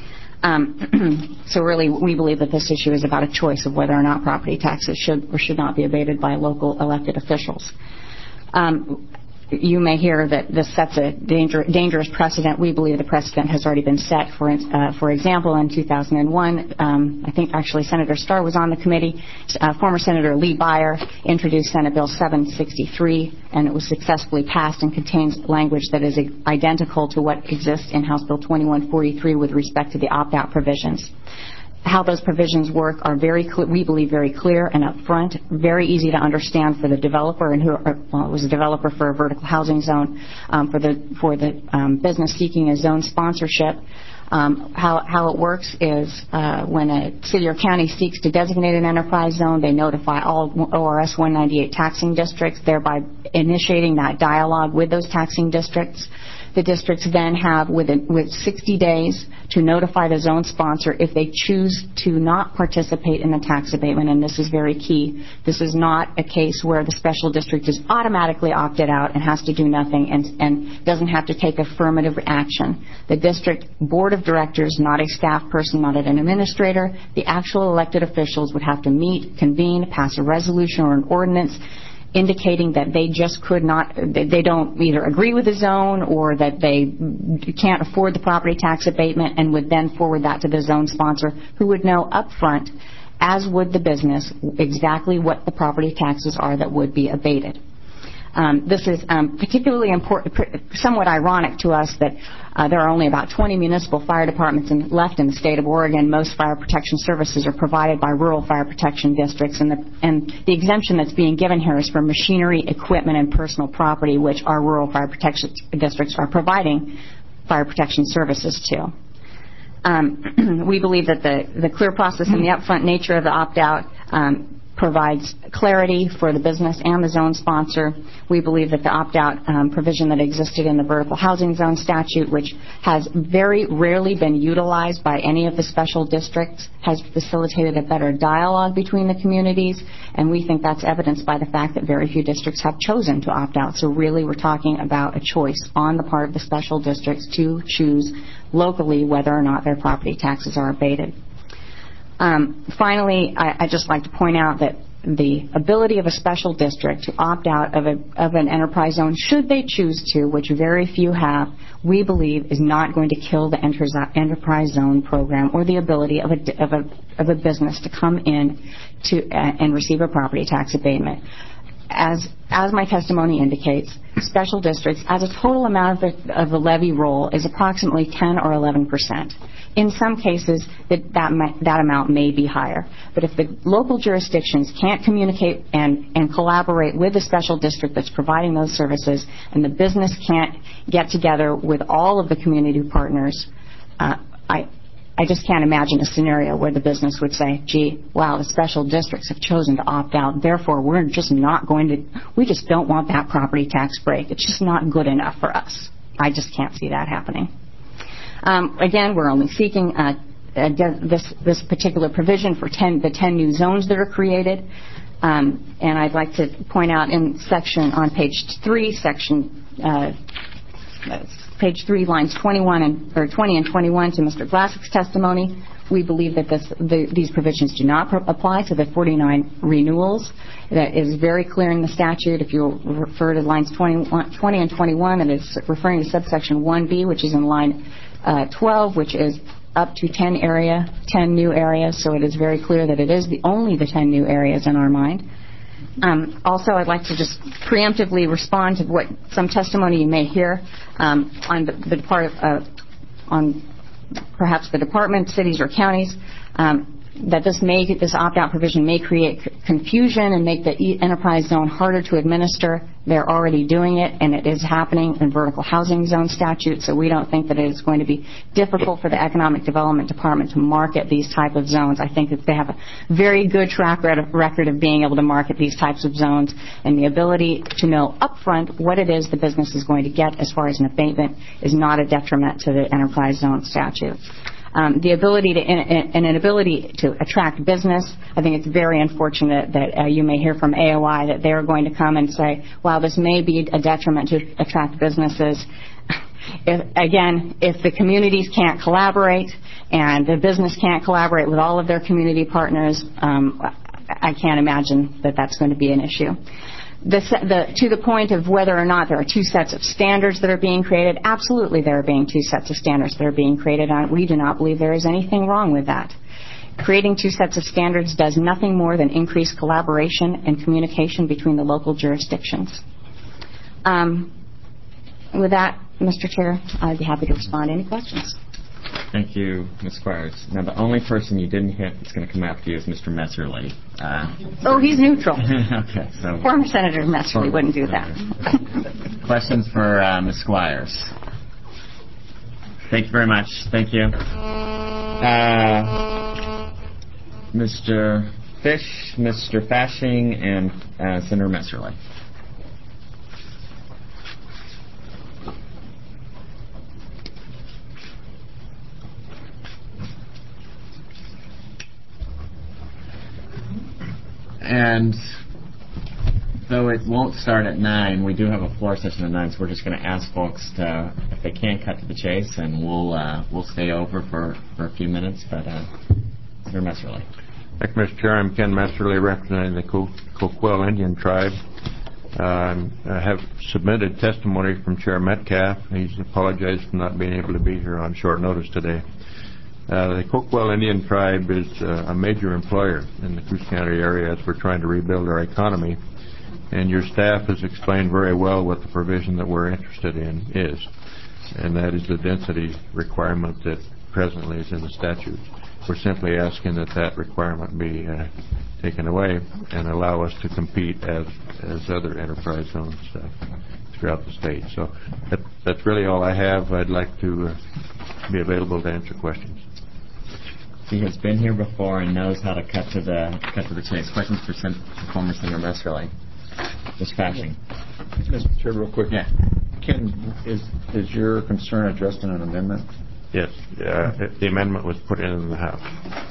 So really, we believe that this issue is about a choice of whether or not property taxes should or should not be abated by local elected officials. You may hear that this sets a dangerous precedent. We believe the precedent has already been set. For example, in 2001, I think actually Senator Starr was on the committee. Former Senator Lee Beyer introduced Senate Bill 763, and it was successfully passed and contains language that is identical to what exists in House Bill 2143 with respect to the opt-out provisions. How those provisions work are we believe, very clear and upfront, very easy to understand for the developer and it was a developer for a vertical housing zone, for the business seeking a zone sponsorship. How it works is when a city or county seeks to designate an enterprise zone, they notify all ORS 198 taxing districts, thereby initiating that dialogue with those taxing districts. The districts then have with 60 days to notify the zone sponsor if they choose to not participate in the tax abatement, and this is very key. This is not a case where the special district is automatically opted out and has to do nothing and doesn't have to take affirmative action. The district board of directors, not a staff person, not an administrator, the actual elected officials would have to meet, convene, pass a resolution or an ordinance indicating that they just could not, they don't either agree with the zone or that they can't afford the property tax abatement, and would then forward that to the zone sponsor, who would know up front, as would the business, exactly what the property taxes are that would be abated. This is particularly important, somewhat ironic to us that there are only about 20 municipal fire departments left in the state of Oregon. Most fire protection services are provided by rural fire protection districts, and the exemption that's being given here is for machinery, equipment, and personal property, which our rural fire protection districts are providing fire protection services to. We believe that the clear process and the upfront nature of the opt-out provides clarity for the business and the zone sponsor. We believe that the opt-out provision that existed in the vertical housing zone statute, which has very rarely been utilized by any of the special districts, has facilitated a better dialogue between the communities, and we think that's evidenced by the fact that very few districts have chosen to opt out. So really we're talking about a choice on the part of the special districts to choose locally whether or not their property taxes are abated. Finally, I'd just like to point out that the ability of a special district to opt out of an enterprise zone, should they choose to, which very few have, we believe is not going to kill the enterprise zone program or the ability of a business to come in and receive a property tax abatement. As my testimony indicates, special districts, as a total amount of the levy roll, is approximately 10 or 11%. In some cases, that amount may be higher. But if the local jurisdictions can't communicate and collaborate with the special district that's providing those services, and the business can't get together with all of the community partners, I just can't imagine a scenario where the business would say, gee, wow, the special districts have chosen to opt out, therefore we just don't want that property tax break. It's just not good enough for us. I just can't see that happening. Again, we're only seeking this particular provision for the 10 new zones that are created. And I'd like to point out in on page 3, page 3, lines 20 and 21 to Mr. Glassick's testimony. We believe that these provisions do not apply to the 49 renewals. That is very clear in the statute. If you refer to lines 20 and 21, and it's referring to subsection 1B, which is in line 12, which is up to 10 new areas. So it is very clear that it is only the 10 new areas in our mind. Also, I'd like to just preemptively respond to what some testimony you may hear on the part on perhaps the department, cities, or counties, that this opt-out provision may create confusion and make the enterprise zone harder to administer. They're already doing it, and it is happening in vertical housing zone statute, so we don't think that it is going to be difficult for the Economic Development Department to market these type of zones. I think that they have a very good track record of being able to market these types of zones, and the ability to know upfront what it is the business is going to get as far as an abatement is not a detriment to the enterprise zone statute. The ability an ability to attract business, I think it's very unfortunate that you may hear from AOI that they're going to come and say, "Wow, this may be a detriment to attract businesses." If the communities can't collaborate and the business can't collaborate with all of their community partners, I can't imagine that that's going to be an issue. To the point of whether or not there are two sets of standards that are being created, absolutely there are being two sets of standards that are being created. We do not believe there is anything wrong with that. Creating two sets of standards does nothing more than increase collaboration and communication between the local jurisdictions. With that, Mr. Chair, I'd be happy to respond to any questions.
Thank you, Ms. Squires. Now, the only person you didn't hit that's going to come after you is Mr. Messerly.
He's neutral.
Okay, so
former Senator Messerly wouldn't do that.
Questions for Ms. Squires? Thank you very much. Thank you. Mr. Fish, Mr. Fashing, and Senator Messerly. And though it won't start at 9, we do have a floor session at 9, so we're just going to ask folks to, if they can, cut to the chase, and we'll stay over for a few minutes. But Senator Messerly.
Thank you, Mr. Chair. I'm Ken Messerly, representing the Coquille Indian Tribe. I have submitted testimony from Chair Metcalf. He's apologized for not being able to be here on short notice today. The Coquille Indian Tribe is a major employer in the Coos County area as we're trying to rebuild our economy. And your staff has explained very well what the provision that we're interested in is. And that is the density requirement that presently is in the statute. We're simply asking that that requirement be taken away and allow us to compete as other enterprise zones throughout the state. So that's really all I have. I'd like to be available to answer questions.
He has been here before and knows how to cut to the chase. Questions for former Senator Messerly. Mr. Fashing.
Mr. Chair, real quick.
Yeah.
Ken, is your concern addressed in an amendment?
Yes. The amendment was put in the House.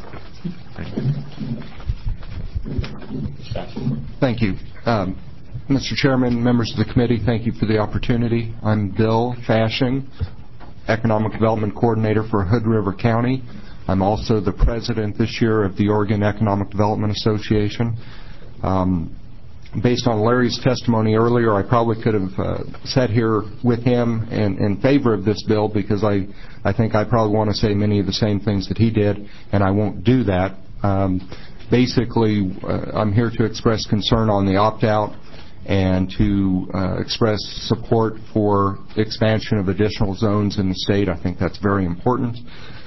Thank you.
Thank you. Mr. Chairman, members of the committee, thank you for the opportunity. I'm Bill Fashing, Economic Development Coordinator for Hood River County. I'm also the president this year of the Oregon Economic Development Association. Based on Larry's testimony earlier, I probably could have sat here with him in favor of this bill because I think I probably want to say many of the same things that he did, and I won't do that. Basically, I'm here to express concern on the opt-out and to express support for expansion of additional zones in the state. I think that's very important.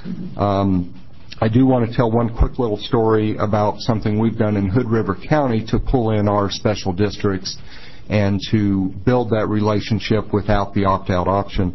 I do want to tell one quick little story about something we've done in Hood River County to pull in our special districts and to build that relationship without the opt-out option.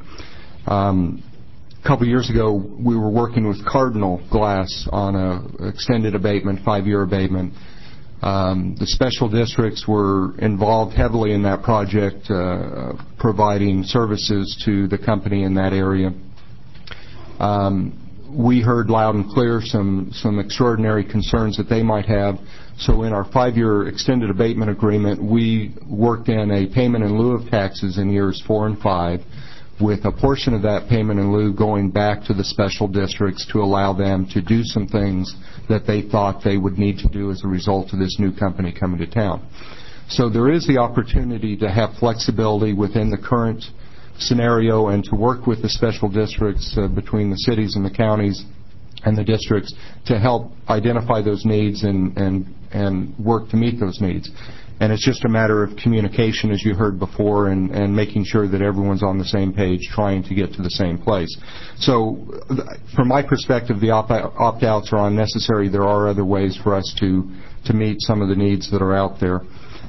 A couple years ago, we were working with Cardinal Glass on an extended abatement, 5-year abatement. The special districts were involved heavily in that project, providing services to the company in that area.
we heard loud and clear some extraordinary concerns that they might have. So in our 5-year extended abatement agreement, we worked in a payment in lieu of taxes in years 4 and 5, with a portion of that payment in lieu going back to the special districts to allow them to do some things that they thought they would need to do as a result of this new company coming to town. So there is the opportunity to have flexibility within the current scenario and to work with the special districts between the cities and the counties and the districts to help identify those needs and work to meet those needs. And it's just a matter of communication, as you heard before, and making sure that everyone's on the same page trying to get to the same place. So from my perspective, the opt-outs are unnecessary. There are other ways for us to meet some of the needs that are out there.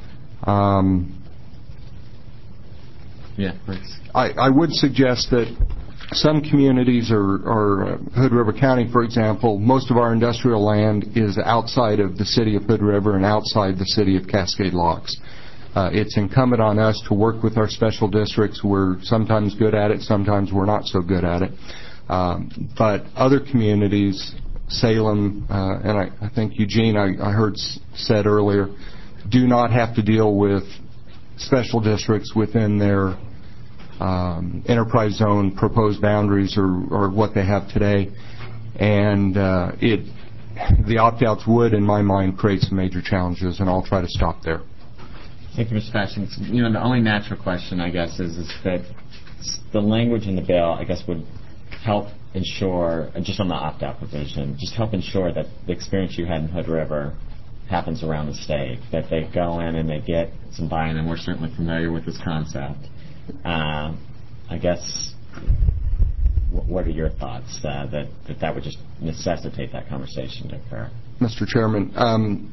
I would suggest that some communities, or Hood River County, for example, most of our industrial land is outside of the city of Hood River and outside the city of Cascade Locks. It's incumbent on us to work with our special districts. We're sometimes good at it, sometimes we're not so good at it. But other communities, Salem, and I think Eugene, I heard said earlier, do not have to deal with special districts within their enterprise zone proposed boundaries or what they have today. And the opt-outs would, in my mind, create some major challenges, and I'll try to stop there.
Thank you, Mr. Fashing. The only natural question, I guess, is that the language in the bill, I guess, would help ensure, just on the opt-out provision, just help ensure that the experience you had in Hood River happens around the state, that they go in and they get some buy-in, and we're certainly familiar with this concept. I guess, what are your thoughts that would just necessitate that conversation to occur?
Mr. Chairman,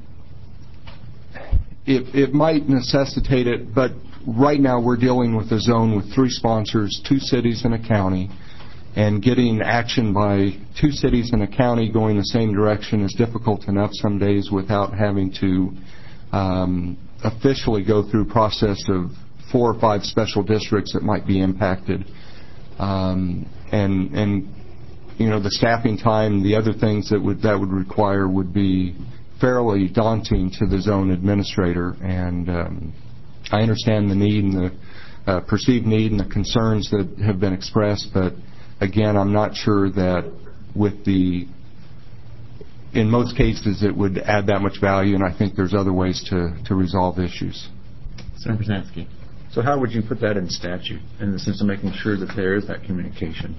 it might necessitate it, but right now we're dealing with a zone with 3 sponsors, 2 cities and a county, and getting action by 2 cities and a county going the same direction is difficult enough some days without having to officially go through a process of 4 or 5 special districts that might be impacted. And the staffing time, the other things that would require would be fairly daunting to the zone administrator. And I understand the need and the perceived need and the concerns that have been expressed, but again, I'm not sure that in most cases it would add that much value, and I think there's other ways to resolve issues.
Senator Brzezinski.
So how would you put that in statute, in the sense of making sure that there is that communication?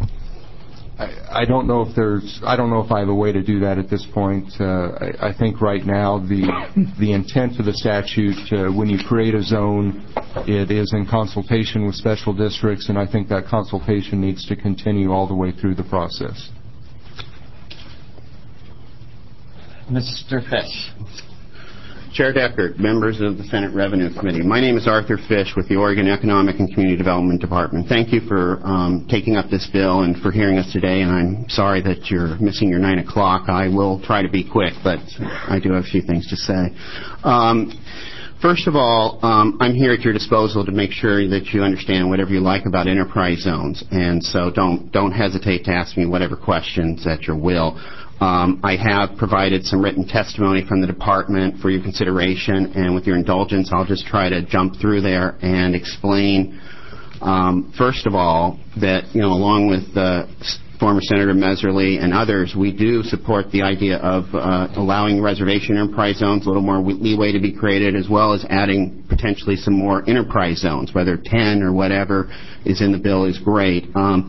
I don't know if I have a way to do that at this point. I think right now the intent of the statute, when you create a zone, it is in consultation with special districts, and I think that consultation needs to continue all the way through the process.
Mr. Fish.
Chair Deckert, members of the Senate Revenue Committee. My name is Arthur Fish with the Oregon Economic and Community Development Department. Thank you for taking up this bill and for hearing us today, and I'm sorry that you're missing your 9 o'clock. I will try to be quick, but I do have a few things to say. First of all, I'm here at your disposal to make sure that you understand whatever you like about enterprise zones, and so don't hesitate to ask me whatever questions at your will. I have provided some written testimony from the department for your consideration, and with your indulgence, I'll just try to jump through there and explain, first of all, that, along with former Senator Meserly and others, we do support the idea of allowing reservation enterprise zones, a little more leeway to be created, as well as adding potentially some more enterprise zones, whether 10 or whatever is in the bill is great.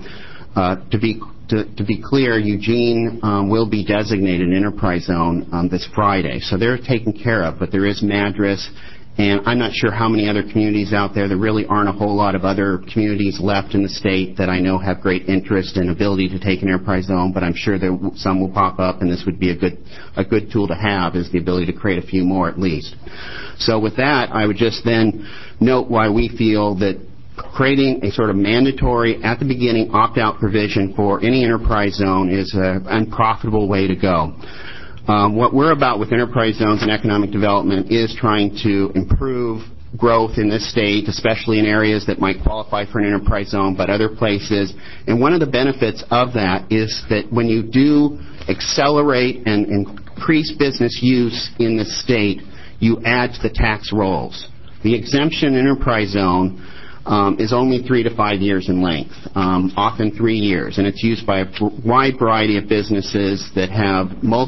To be clear, Eugene will be designated an enterprise zone this Friday, so they're taken care of, but there is Madras, and I'm not sure how many other communities out there. There really aren't a whole lot of other communities left in the state that I know have great interest and ability to take an enterprise zone, but I'm sure some will pop up, and this would be a good tool to have, is the ability to create a few more at least. So with that, I would just then note why we feel that creating a sort of mandatory, at the beginning, opt-out provision for any enterprise zone is an unprofitable way to go. What we're about with enterprise zones and economic development is trying to improve growth in this state, especially in areas that might qualify for an enterprise zone, but other places. And one of the benefits of that is that when you do accelerate and increase business use in the state, you add to the tax rolls. The exemption enterprise zone is only 3 to 5 years in length, often 3 years, and it's used by a wide variety of businesses that have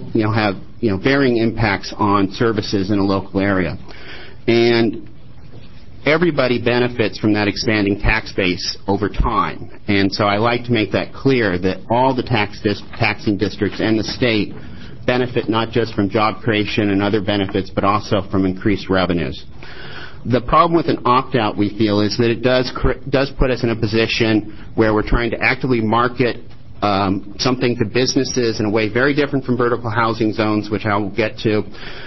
varying impacts on services in a local area. And everybody benefits from that expanding tax base over time. And so I like to make that clear that all the taxing districts and the state benefit not just from job creation and other benefits, but also from increased revenues. The problem with an opt-out, we feel, is that it does put us in a position where we're trying to actively market something to businesses in a way very different from vertical housing zones, which I will get to,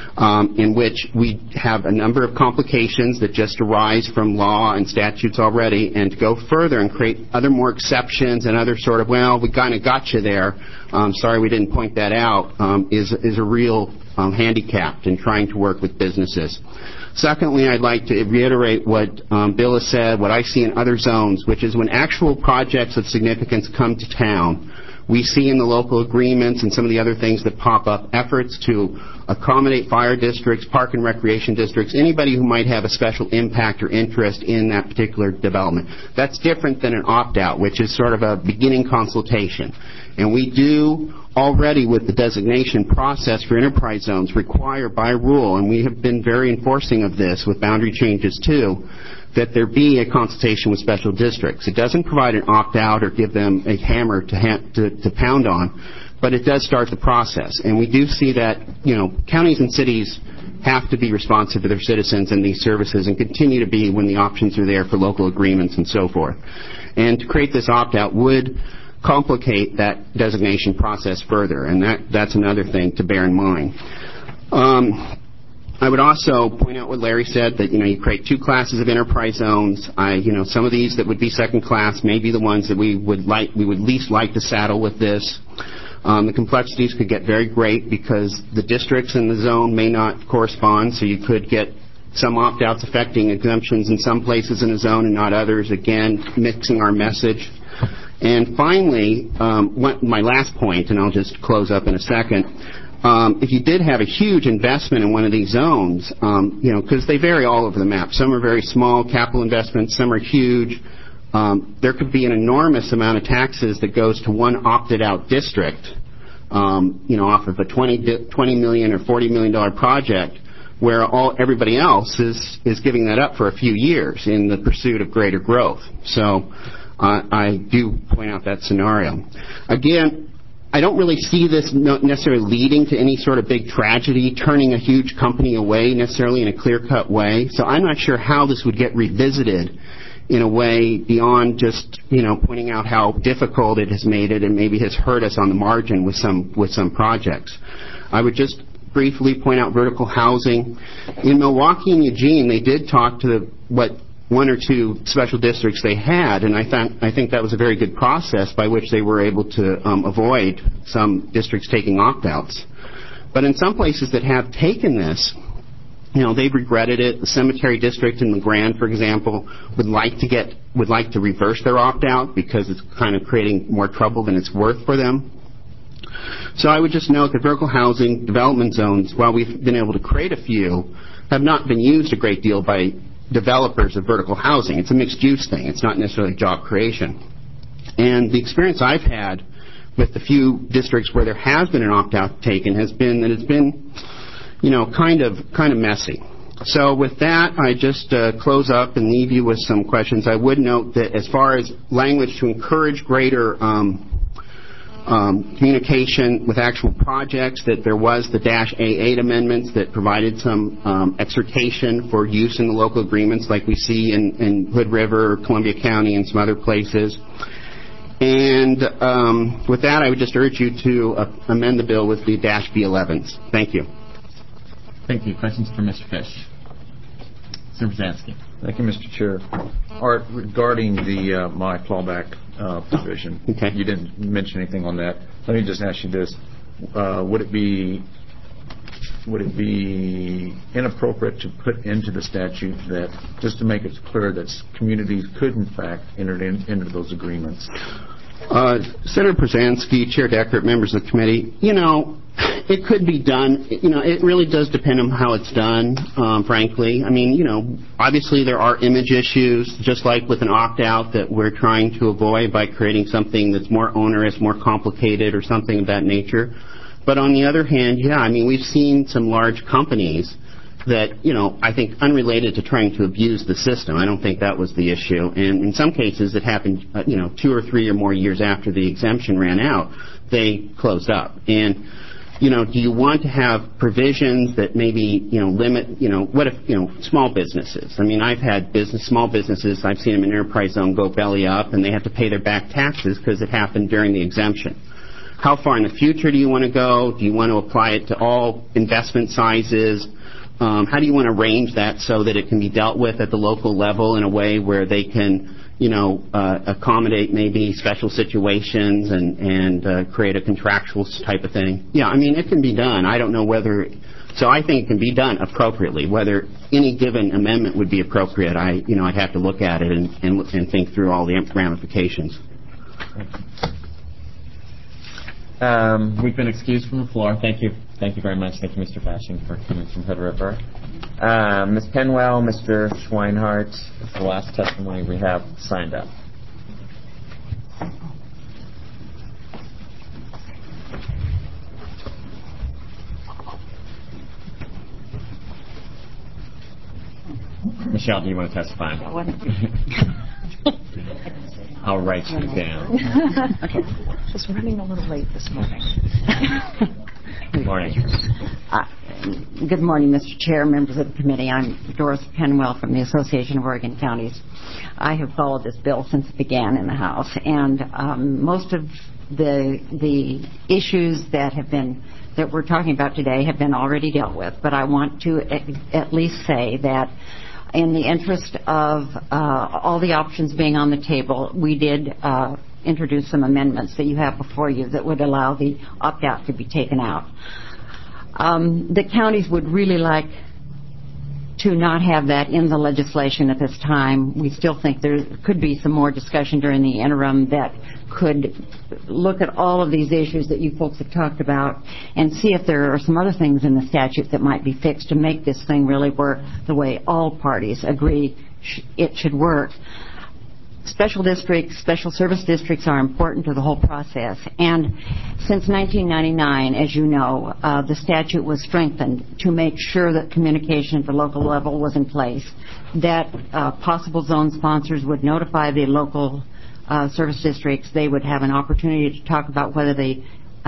in which we have a number of complications that just arise from law and statutes already, and to go further and create other more exceptions and other sort of, well, we kind of got you there, sorry we didn't point that out, is a real handicap in trying to work with businesses. Secondly, I'd like to reiterate what Bill has said, what I see in other zones, which is when actual projects of significance come to town, we see in the local agreements and some of the other things that pop up efforts to accommodate fire districts, park and recreation districts, anybody who might have a special impact or interest in that particular development. That's different than an opt-out, which is sort of a beginning consultation. And we do already, with the designation process for enterprise zones, require by rule, and we have been very enforcing of this with boundary changes too, that there be a consultation with special districts. It doesn't provide an opt-out or give them a hammer to pound on, but it does start the process. And we do see that, counties and cities have to be responsive to their citizens and these services and continue to be when the options are there for local agreements and so forth. And to create this opt-out would complicate that designation process further, and that's another thing to bear in mind. I would also point out what Larry said, that you create 2 classes of enterprise zones. Some of these that would be second class may be the ones that we would least like to saddle with this. The complexities could get very great because the districts in the zone may not correspond, so you could get some opt-outs affecting exemptions in some places in a zone and not others, again, mixing our message. And finally, my last point, and I'll just close up in a second, if you did have a huge investment in one of these zones, because they vary all over the map. Some are very small capital investments, some are huge. There could be an enormous amount of taxes that goes to one opted-out district, off of a $20 million or $40 million project, where everybody else is giving that up for a few years in the pursuit of greater growth. So I do point out that scenario. Again, I don't really see this necessarily leading to any sort of big tragedy, turning a huge company away necessarily in a clear-cut way. So I'm not sure how this would get revisited in a way beyond just, pointing out how difficult it has made it and maybe has hurt us on the margin with some projects. I would just briefly point out vertical housing. In Milwaukee and Eugene, they did talk to what 1 or 2 special districts they had, and I think that was a very good process by which they were able to avoid some districts taking opt-outs. But in some places that have taken this, they've regretted it. The cemetery district in LeGrand, for example, would like to reverse their opt-out because it's kind of creating more trouble than it's worth for them. So I would just note that vertical housing development zones, while we've been able to create a few, have not been used a great deal by developers of vertical housing. It's a mixed-use thing. It's not necessarily job creation. And the experience I've had with the few districts where there has been an opt-out taken has been that it's been, kind of messy. So with that, I just close up and leave you with some questions. I would note that as far as language to encourage greater communication with actual projects, that there was the -A8 amendments that provided some exhortation for use in the local agreements like we see in Hood River, Columbia County, and some other places. And with that, I would just urge you to amend the bill with the -B11s. Thank you.
Thank you. Questions for Mr. Fish? Mr. Brzezinski.
Thank you, Mr. Chair. Art, regarding the my clawback provision, you didn't mention anything on that. Let me just ask you this. Would it be
would it be inappropriate to put into the statute that, just to make it clear that communities could in fact enter into those agreements?
Senator Przanski, Chair Deckert, members of the committee, it could be done. It really does depend on how it's done, frankly. I mean, obviously there are image issues, just like with an opt-out that we're trying to avoid by creating something that's more onerous, more complicated, or something of that nature. But on the other hand, we've seen some large companies that, I think unrelated to trying to abuse the system. I don't think that was the issue. And in some cases it happened, 2 or 3 or more years after the exemption ran out, they closed up. And, do you want to have provisions that maybe, limit, what if, small businesses? I mean, I've had small businesses, I've seen them in enterprise zone go belly up, and they have to pay their back taxes because it happened during the exemption. How far in the future do you want to go? Do you want to apply it to all investment sizes? How do you want to arrange that so that it can be dealt with at the local level in a way where they can, accommodate maybe special situations and create a contractual type of thing? Yeah, it can be done. I don't know whether... So I think it can be done appropriately. Whether any given amendment would be appropriate, I'd have to look at it and think through all the ramifications.
We've been excused from the floor. Thank you. Thank you very much. Thank you, Mr. Bashing, for coming from Hood River. Ms. Penwell, Mr. Schweinhart, this is the last testimony we have signed up. Michelle, do you want to testify? I'll write you down.
Okay. Just running a little late this morning.
Good morning.
Good morning, Mr. Chair, members of the committee. I'm Doris Penwell from the Association of Oregon Counties. I have followed this bill since it began in the House, and most of the issues that we're talking about today have been already dealt with. But I want to at least say that in the interest of all the options being on the table, we did introduce some amendments that you have before you that would allow the opt-out to be taken out. The counties would really like to not have that in the legislation at this time. We still think there could be some more discussion during the interim that could look at all of these issues that you folks have talked about and see if there are some other things in the statute that might be fixed to make this thing really work the way all parties agree it should work. Special districts, special service districts are important to the whole process. And since 1999, as you know, the statute was strengthened to make sure that communication at the local level was in place, that possible zone sponsors would notify the local service districts. They would have an opportunity to talk about whether they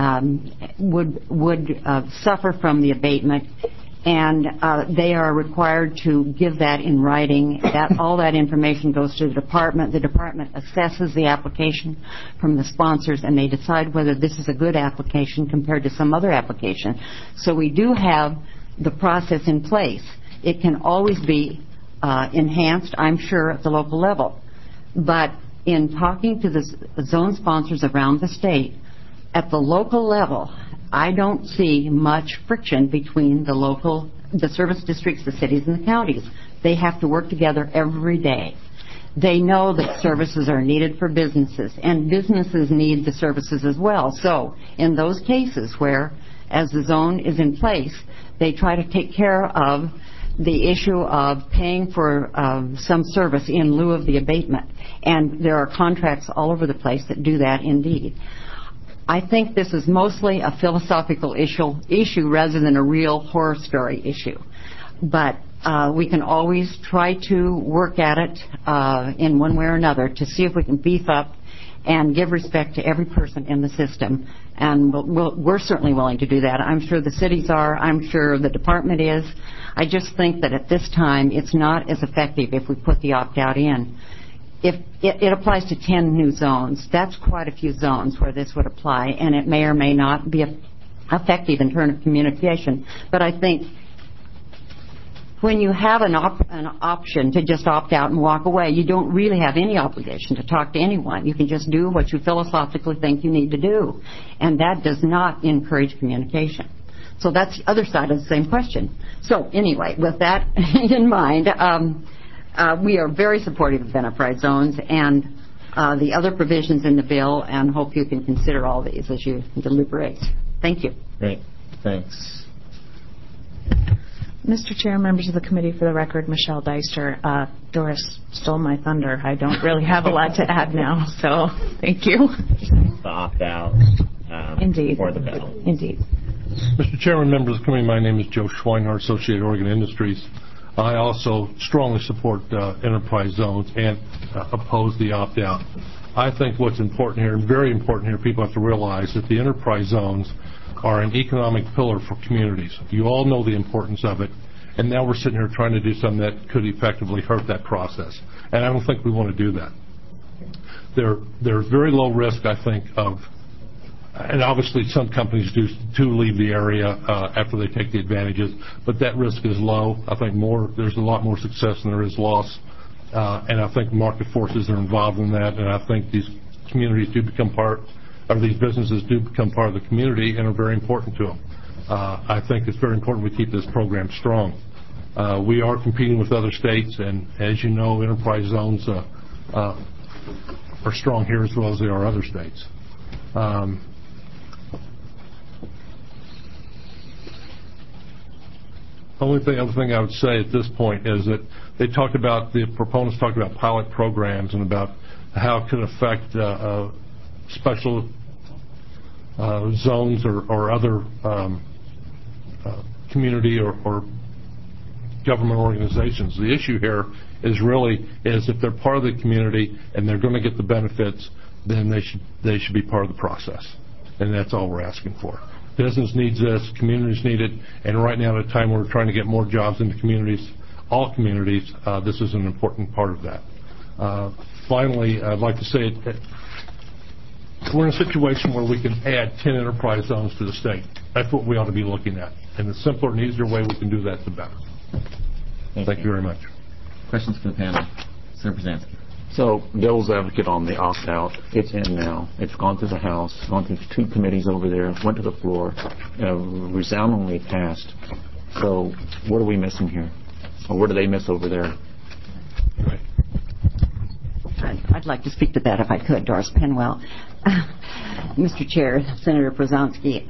would suffer from the abatement, and they are required to give that in writing. All that information goes to the department. The department assesses the application from the sponsors, and they decide whether this is a good application compared to some other application. So we do have the process in place. It can always be enhanced, I'm sure, at the local level. But in talking to the zone sponsors around the state, at the local level, I don't see much friction between the service districts, the cities, and the counties. They have to work together every day. They know that services are needed for businesses, and businesses need the services as well. So in those cases where, as the zone is in place, they try to take care of the issue of paying for some service in lieu of the abatement. And there are contracts all over the place that do that indeed. I think this is mostly a philosophical issue rather than a real horror story issue. But we can always try to work at it in one way or another to see if we can beef up and give respect to every person in the system. And we're certainly willing to do that. I'm sure the cities are. I'm sure the department is. I just think that at this time it's not as effective if we put the opt-out in. If it applies to 10 new zones, that's quite a few zones where this would apply, and it may or may not be effective in terms of communication. But I think when you have an option to just opt out and walk away, you don't really have any obligation to talk to anyone. You can just do what you philosophically think you need to do, and that does not encourage communication. So that's the other side of the same question. So anyway, with that in mind, we are very supportive of enterprise zones and the other provisions in the bill, and hope you can consider all these as you deliberate. Thank you.
Great. Thanks.
Mr. Chair, members of the committee, for the record, Michelle Deister. Doris stole my thunder. I don't really have a lot to add now, so thank you.
The opt-out
Indeed.
for the bill.
Indeed.
Mr. Chairman, members of the committee, my name is Joe Schweinhardt, Associated Oregon Industries. I also strongly support enterprise zones and oppose the opt-out. I think what's important here, and very important here, people have to realize that the enterprise zones are an economic pillar for communities. You all know the importance of it, and now we're sitting here trying to do something that could effectively hurt that process. And I don't think we want to do that. There's very low risk, I think, of, and obviously some companies do leave the area after they take the advantages, but that risk is low. I think there's a lot more success than there is loss, and I think market forces are involved in that, and I think these communities do become part, or these businesses do become part of the community and are very important to them. I think it's very important we keep this program strong. We are competing with other states, and as you know, enterprise zones are strong here as well as they are other states. Other thing I would say at this point is that the proponents talked about pilot programs and about how it could affect special zones or other community or government organizations. The issue here is if they're part of the community and they're going to get the benefits, then they should be part of the process. And that's all we're asking for. Business needs this, communities need it, and right now at a time where we're trying to get more jobs into communities, all communities, this is an important part of that. Finally, I'd like to say we're in a situation where we can add 10 enterprise zones to the state. That's what we ought to be looking at. And the simpler and easier way we can do that, the better. Thank you very much.
Questions for the panel? Senator Brzezinski.
So, devil's advocate on the opt-out, it's in now. It's gone through the House, gone through 2 committees over there, went to the floor, resoundingly passed. So, what are we missing here? Or what do they miss over there?
Right.
I'd like to speak to that if I could, Doris Penwell. Mr. Chair, Senator Brzezinski,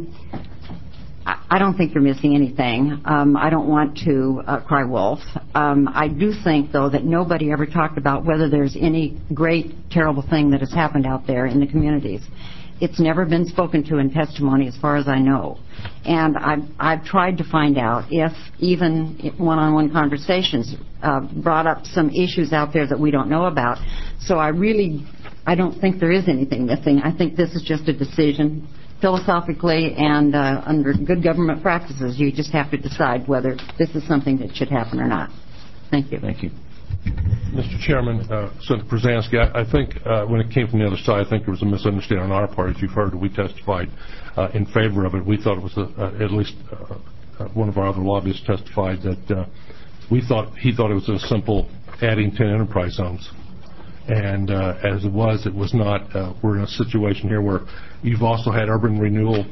I don't think you're missing anything. I don't want to cry wolf. I do think, though, that nobody ever talked about whether there's any great, terrible thing that has happened out there in the communities. It's never been spoken to in testimony as far as I know. And I've tried to find out if even one-on-one conversations brought up some issues out there that we don't know about. So I don't think there is anything missing. I think this is just a decision philosophically and under good government practices. You just have to decide whether this is something that should happen or not. Thank you.
Thank you.
Mr. Chairman, Senator Brzezinski, I think when it came from the other side, I think there was a misunderstanding on our part. As you've heard, we testified in favor of it. We thought it was at least one of our other lobbyists testified that he thought it was a simple adding 10 enterprise zones. And as it was not. We're in a situation here where you've also had urban renewal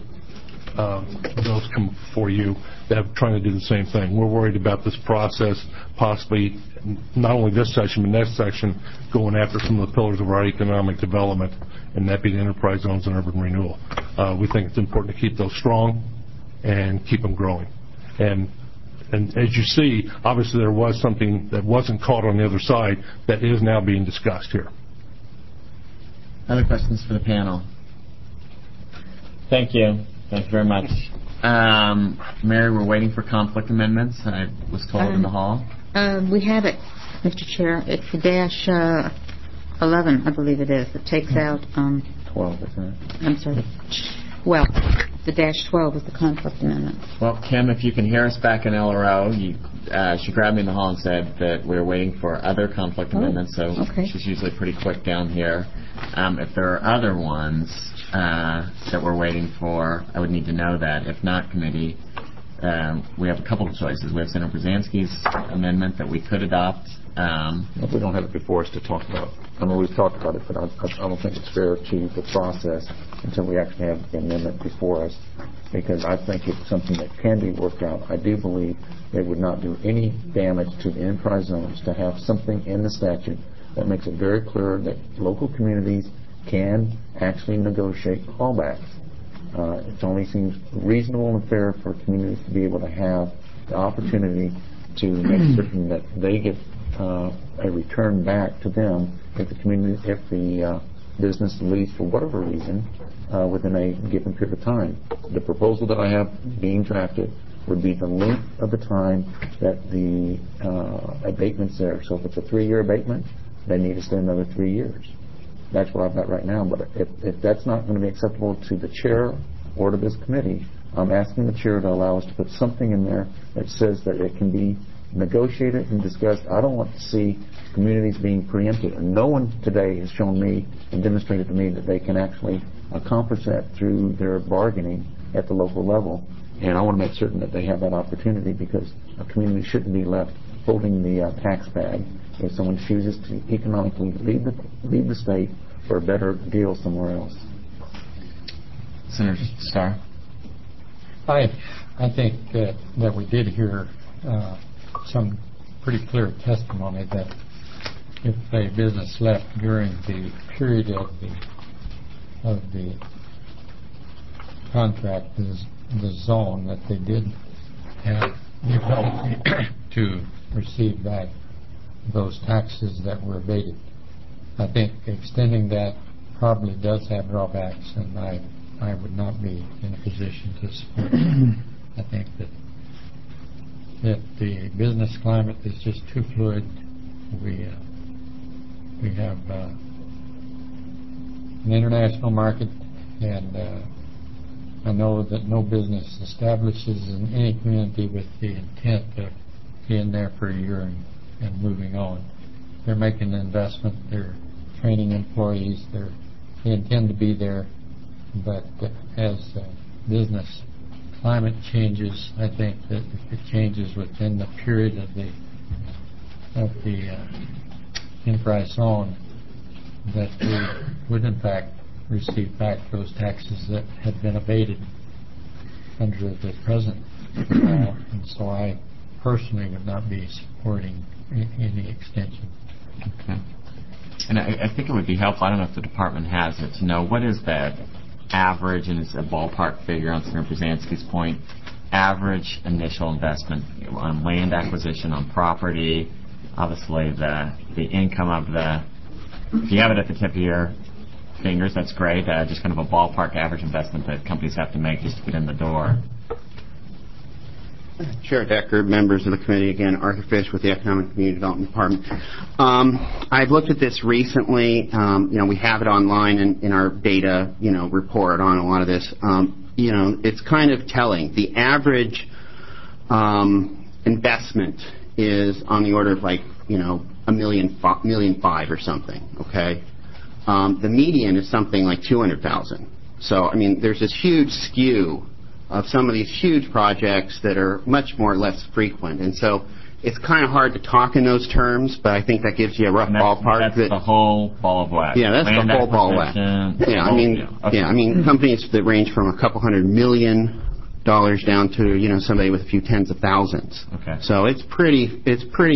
bills come before you that are trying to do the same thing. We're worried about this process possibly not only this session but next session going after some of the pillars of our economic development, and that being enterprise zones and urban renewal. We think it's important to keep those strong and keep them growing. And as you see, obviously there was something that wasn't caught on the other side that is now being discussed here.
Other questions for the panel? Thank you. Thank you very much. Mary, we're waiting for conflict amendments, I was told in the hall.
We have it, Mr. Chair. It's the dash 11, I believe it is. It takes out
12, isn't it?
I'm sorry. Well, the dash 12 is the conflict amendment.
Well, Kim, if you can hear us back in LRO, she grabbed me in the hall and said that we're waiting for other conflict amendments, so okay. She's usually pretty quick down here. If there are other ones that we're waiting for, I would need to know that. If not, committee, we have a couple of choices. We have Senator Brzezinski's amendment that we could adopt.
We don't have it before us to talk about. I mean, we've talked about it, but I don't think it's fair to the process until we actually have the amendment before us.
because I think it's something that can be worked out. I do believe it would not do any damage to the enterprise zones to have something in the statute that makes it very clear that local communities can actually negotiate callbacks. It only seems reasonable and fair for communities to be able to have the opportunity to make certain that they get a return back to them if the business leaves for whatever reason within a given period of time. The proposal that I have being drafted would be the length of the time that the abatement's there. So if it's a 3-year abatement, they need to stay another 3 years. That's what I've got right now. But if that's not going to be acceptable to the chair or to this committee, I'm asking the chair to allow us to put something in there that says that it can be negotiated and discussed. I don't want to see communities being preempted. And no one today has shown me and demonstrated to me that they can actually accomplish that through their bargaining at the local level. And I want to make certain that they have that opportunity, because a community shouldn't be left holding the tax bag if someone chooses to economically leave the state for a better deal somewhere else.
Senator Starr?
I think that we did hear some pretty clear testimony that if a business left during the period of the contract, the zone, that they did have the ability to receive back those taxes that were abated. I think extending that probably does have drawbacks, and I would not be in a position to support it. I think that the business climate is just too fluid. We have an international market, and I know that no business establishes in any community with the intent of being there for a year and moving on. They're making an investment, they're training employees, they intend to be there, but as business climate changes, I think that if it changes within the period of the enterprise zone, that we would in fact receive back those taxes that had been abated under the present law. And so I personally would not be supporting any extension.
Okay. And I think it would be helpful, I don't know if the department has it, to know what is that average, and it's a ballpark figure on Senator Brzezinski's point, average initial investment on land acquisition, on property, obviously the income of if you have it at the tip of your fingers, that's great, just kind of a ballpark average investment that companies have to make just to get in the door.
Chair Decker, members of the committee, again, Arthur Fish with the Economic and Community Development Department. I've looked at this recently. We have it online in our data, report on a lot of this. It's kind of telling. The average investment is on the order of $1.5 million or something. Okay, the median is something like $200,000. So there's this huge skew of some of these huge projects that are much more or less frequent. And so it's kind of hard to talk in those terms, but I think that gives you a rough ballpark.
That's the whole ball of wax.
Yeah, that's the whole ball of wax. Yeah, companies that range from a couple $100 million down to, somebody with a few tens of thousands.
Okay.
So it's pretty,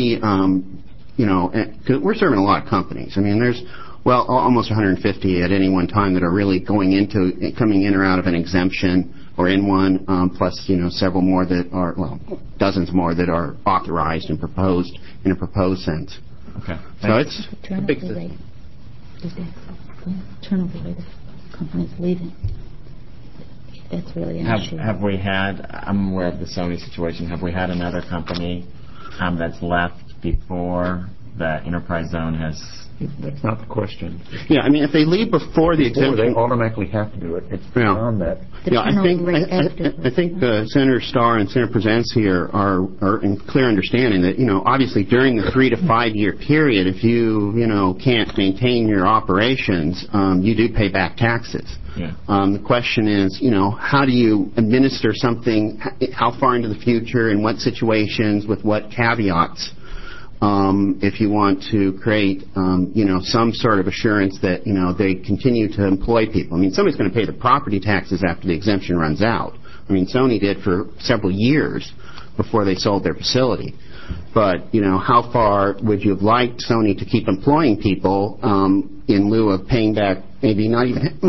cause we're serving a lot of companies. There's, almost 150 at any one time that are really coming in or out of an exemption or in one, plus, several more that are, dozens more that are authorized and proposed in a proposed sense.
Okay.
So it's
turnover
big.
Rate. Is that turnover rate of companies leaving? That's really an issue.
Have we had, I'm aware of the Sony situation, have we had another company that's left before the enterprise zone has...
That's not the question.
Yeah, if they leave before the exemption,
they automatically have to do it. It's beyond that.
Yeah, I think Senator Starr and Senator Brzezinski are in clear understanding that obviously during the 3 to 5 year period, if you can't maintain your operations, you do pay back taxes.
Yeah.
The question is, how do you administer something? How far into the future? In what situations? With what caveats? If you want to create, some sort of assurance that, they continue to employ people. Somebody's going to pay the property taxes after the exemption runs out. I mean, Sony did for several years before they sold their facility. But, you know, how far would you have liked Sony to keep employing people in lieu of paying back maybe not even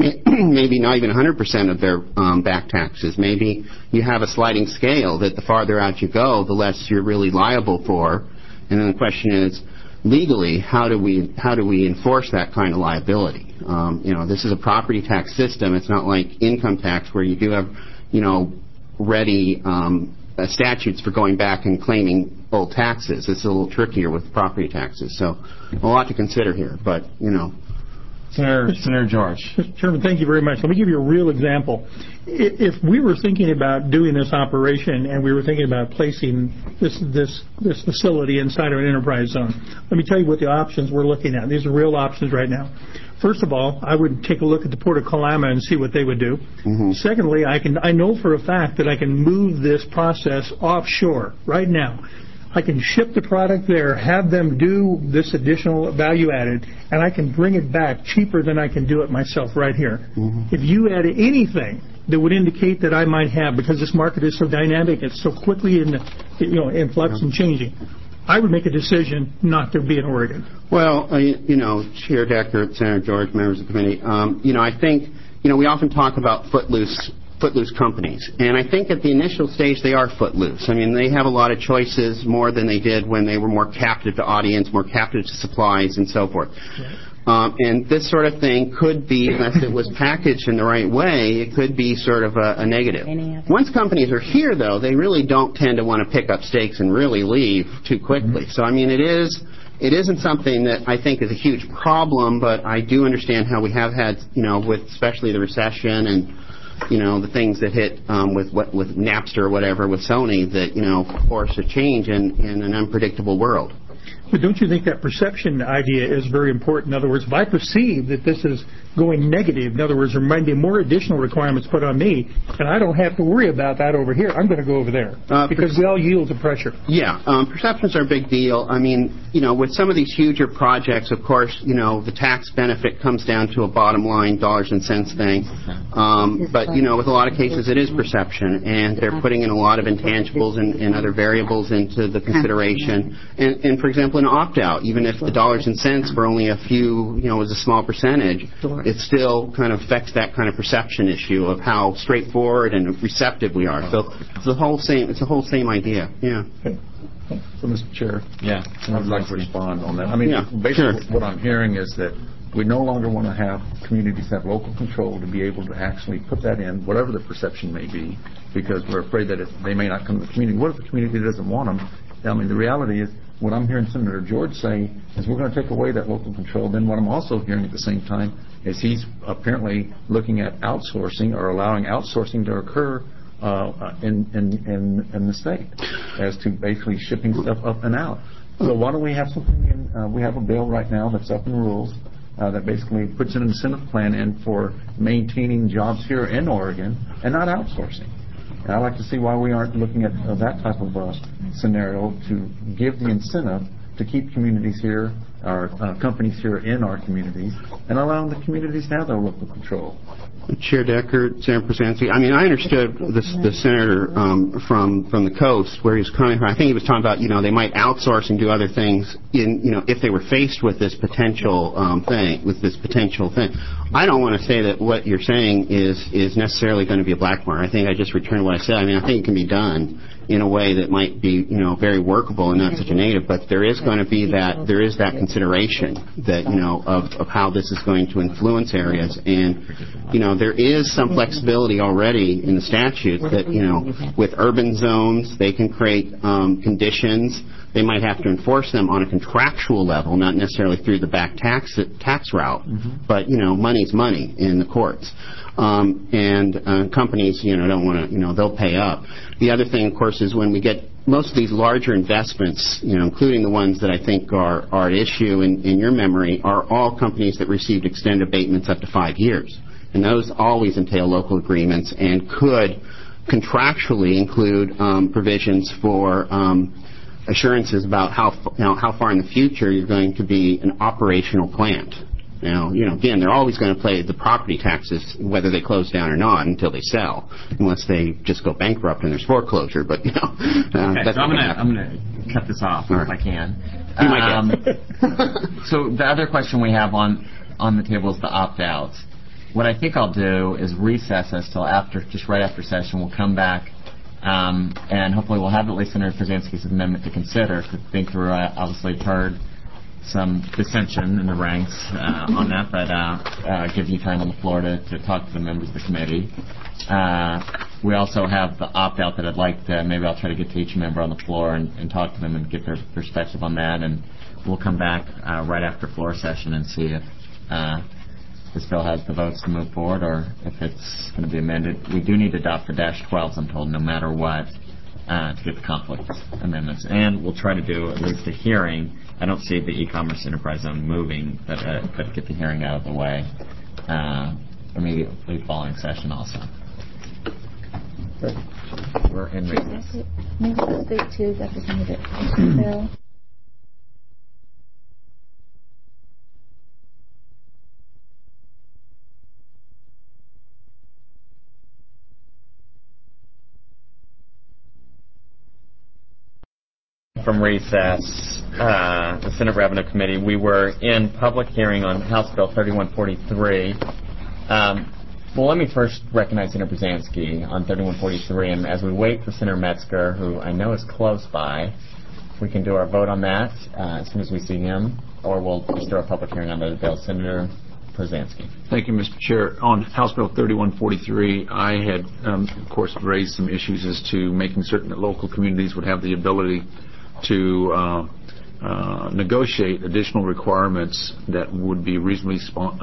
100% of their back taxes? Maybe you have a sliding scale that the farther out you go, the less you're really liable for. And then the question is, legally, how do we enforce that kind of liability? You know, this is a property tax system. It's not like income tax where you do have, you know, ready statutes for going back and claiming old taxes. It's a little trickier with property taxes. So a lot to consider here, but, you know.
Senator George.
Mr. Chairman, thank you very much. Let me give you a real example. If we were thinking about doing this operation and we were thinking about placing this facility inside of an enterprise zone, let me tell you what the options we're looking at. These are real options right now. First of all, I would take a look at the Port of Kalama and see what they would do. Mm-hmm. Secondly, I know for a fact that I can move this process offshore right now. I can ship the product there, have them do this additional value added, and I can bring it back cheaper than I can do it myself right here. Mm-hmm. If you add anything that would indicate that I might have, because this market is so dynamic, it's so quickly in flux and changing, I would make a decision not to be in Oregon.
Well, you know, Chair Decker, Senator George, members of the committee, you know, I think, you know, we often talk about footloose companies. And I think at the initial stage they are footloose. I mean, they have a lot of choices, more than they did when they were more captive to audience, more captive to supplies, and so forth. And this sort of thing could be, unless it was packaged in the right way, it could be sort of a negative. Once companies are here, though, they really don't tend to want to pick up stakes and really leave too quickly. So, I mean, it isn't something that I think is a huge problem, but I do understand how we have had, you know, with especially the recession and, you know, the things that hit with Napster or whatever with Sony that, you know, force a change in an unpredictable world.
But don't you think that perception idea is very important? In other words, if I perceive that this is going negative, in other words, there might be more additional requirements put on me, and I don't have to worry about that over here, I'm going to go over there because they all yield to pressure.
Yeah, perceptions are a big deal. I mean, you know, with some of these huger projects, of course, you know, the tax benefit comes down to a bottom line dollars and cents thing. But, you know, with a lot of cases, it is perception, and they're putting in a lot of intangibles and other variables into the consideration. And for example, an opt-out, even if the dollars and cents were only a few, you know, was a small percentage, it still kind of affects that kind of perception issue of how straightforward and receptive we are. So it's the whole same idea. Yeah.
So, Mr. Chair, I'd like to respond on that. I mean,
basically
what I'm hearing is that we no longer want to have communities have local control to be able to actually put that in, whatever the perception may be, because we're afraid that they may not come to the community. What if the community doesn't want them? I mean, the reality is, what I'm hearing Senator George say is we're going to take away that local control. Then what I'm also hearing at the same time is he's apparently looking at outsourcing or allowing outsourcing to occur in the state as to basically shipping stuff up and out. So why don't we have something in, we have a bill right now that's up in rules that basically puts an incentive plan in for maintaining jobs here in Oregon and not outsourcing. And I'd like to see why we aren't looking at that type of scenario to give the incentive to keep communities here, or companies here in our communities, and allowing the communities to have their local control.
Chair Decker, Senator Prasanski, I mean, I understood the senator from the coast where he was coming from. I think he was talking about, you know, they might outsource and do other things in, you know, if they were faced with this potential thing. I don't want to say that what you're saying is necessarily going to be a black mark. I think I just returned what I said. I mean, I think it can be done in a way that might be, you know, very workable and not such a negative, but there is going to be that consideration that, you know, of how this is going to influence areas. And, you know, there is some flexibility already in the statute that, you know, with urban zones, they can create conditions. They might have to enforce them on a contractual level, not necessarily through the back tax route, but, you know, money's money in the courts. And companies, you know, don't want to, you know, they'll pay up. The other thing, of course, is when we get most of these larger investments, you know, including the ones that I think are at issue in your memory, are all companies that received extended abatements up to 5 years. And those always entail local agreements and could contractually include provisions for assurances about how far in the future you're going to be an operational plant. Now, again, they're always going to pay the property taxes whether they close down or not until they sell, unless they just go bankrupt and there's foreclosure. But
okay,
that's
so I'm going to cut this off if I can. So the other question we have on the table is the opt-outs. What I think I'll do is recess us till just right after session. We'll come back, and hopefully we'll have at least Senator Brzezinski's amendment to consider, to think through. Obviously, heard some dissension in the ranks on that, but give you time on the floor to talk to the members of the committee. We also have the opt-out that I'd like to, maybe I'll try to get to each member on the floor and talk to them and get their perspective on that, and we'll come back right after floor session and see if this bill has the votes to move forward or if it's going to be amended. We do need to adopt the -12s, I'm told, no matter what, to get the conflict amendments. And we'll try to do at least a hearing. I don't see the e-commerce enterprise zone moving, but get the hearing out of the way immediately following session also. We're in recess.
Maybe we'll speak to Representative Bill.
From recess, the Senate Revenue Committee, we were in public hearing on House Bill 3143. Well, let me first recognize Senator Brzezinski on 3143, and as we wait for Senator Metzger, who I know is close by, we can do our vote on that as soon as we see him, or we'll just do our public hearing on the bill. Senator Brzezinski.
Thank you, Mr. Chair. On House Bill 3143, I had, of course, raised some issues as to making certain that local communities would have the ability to negotiate additional requirements that would be reasonably,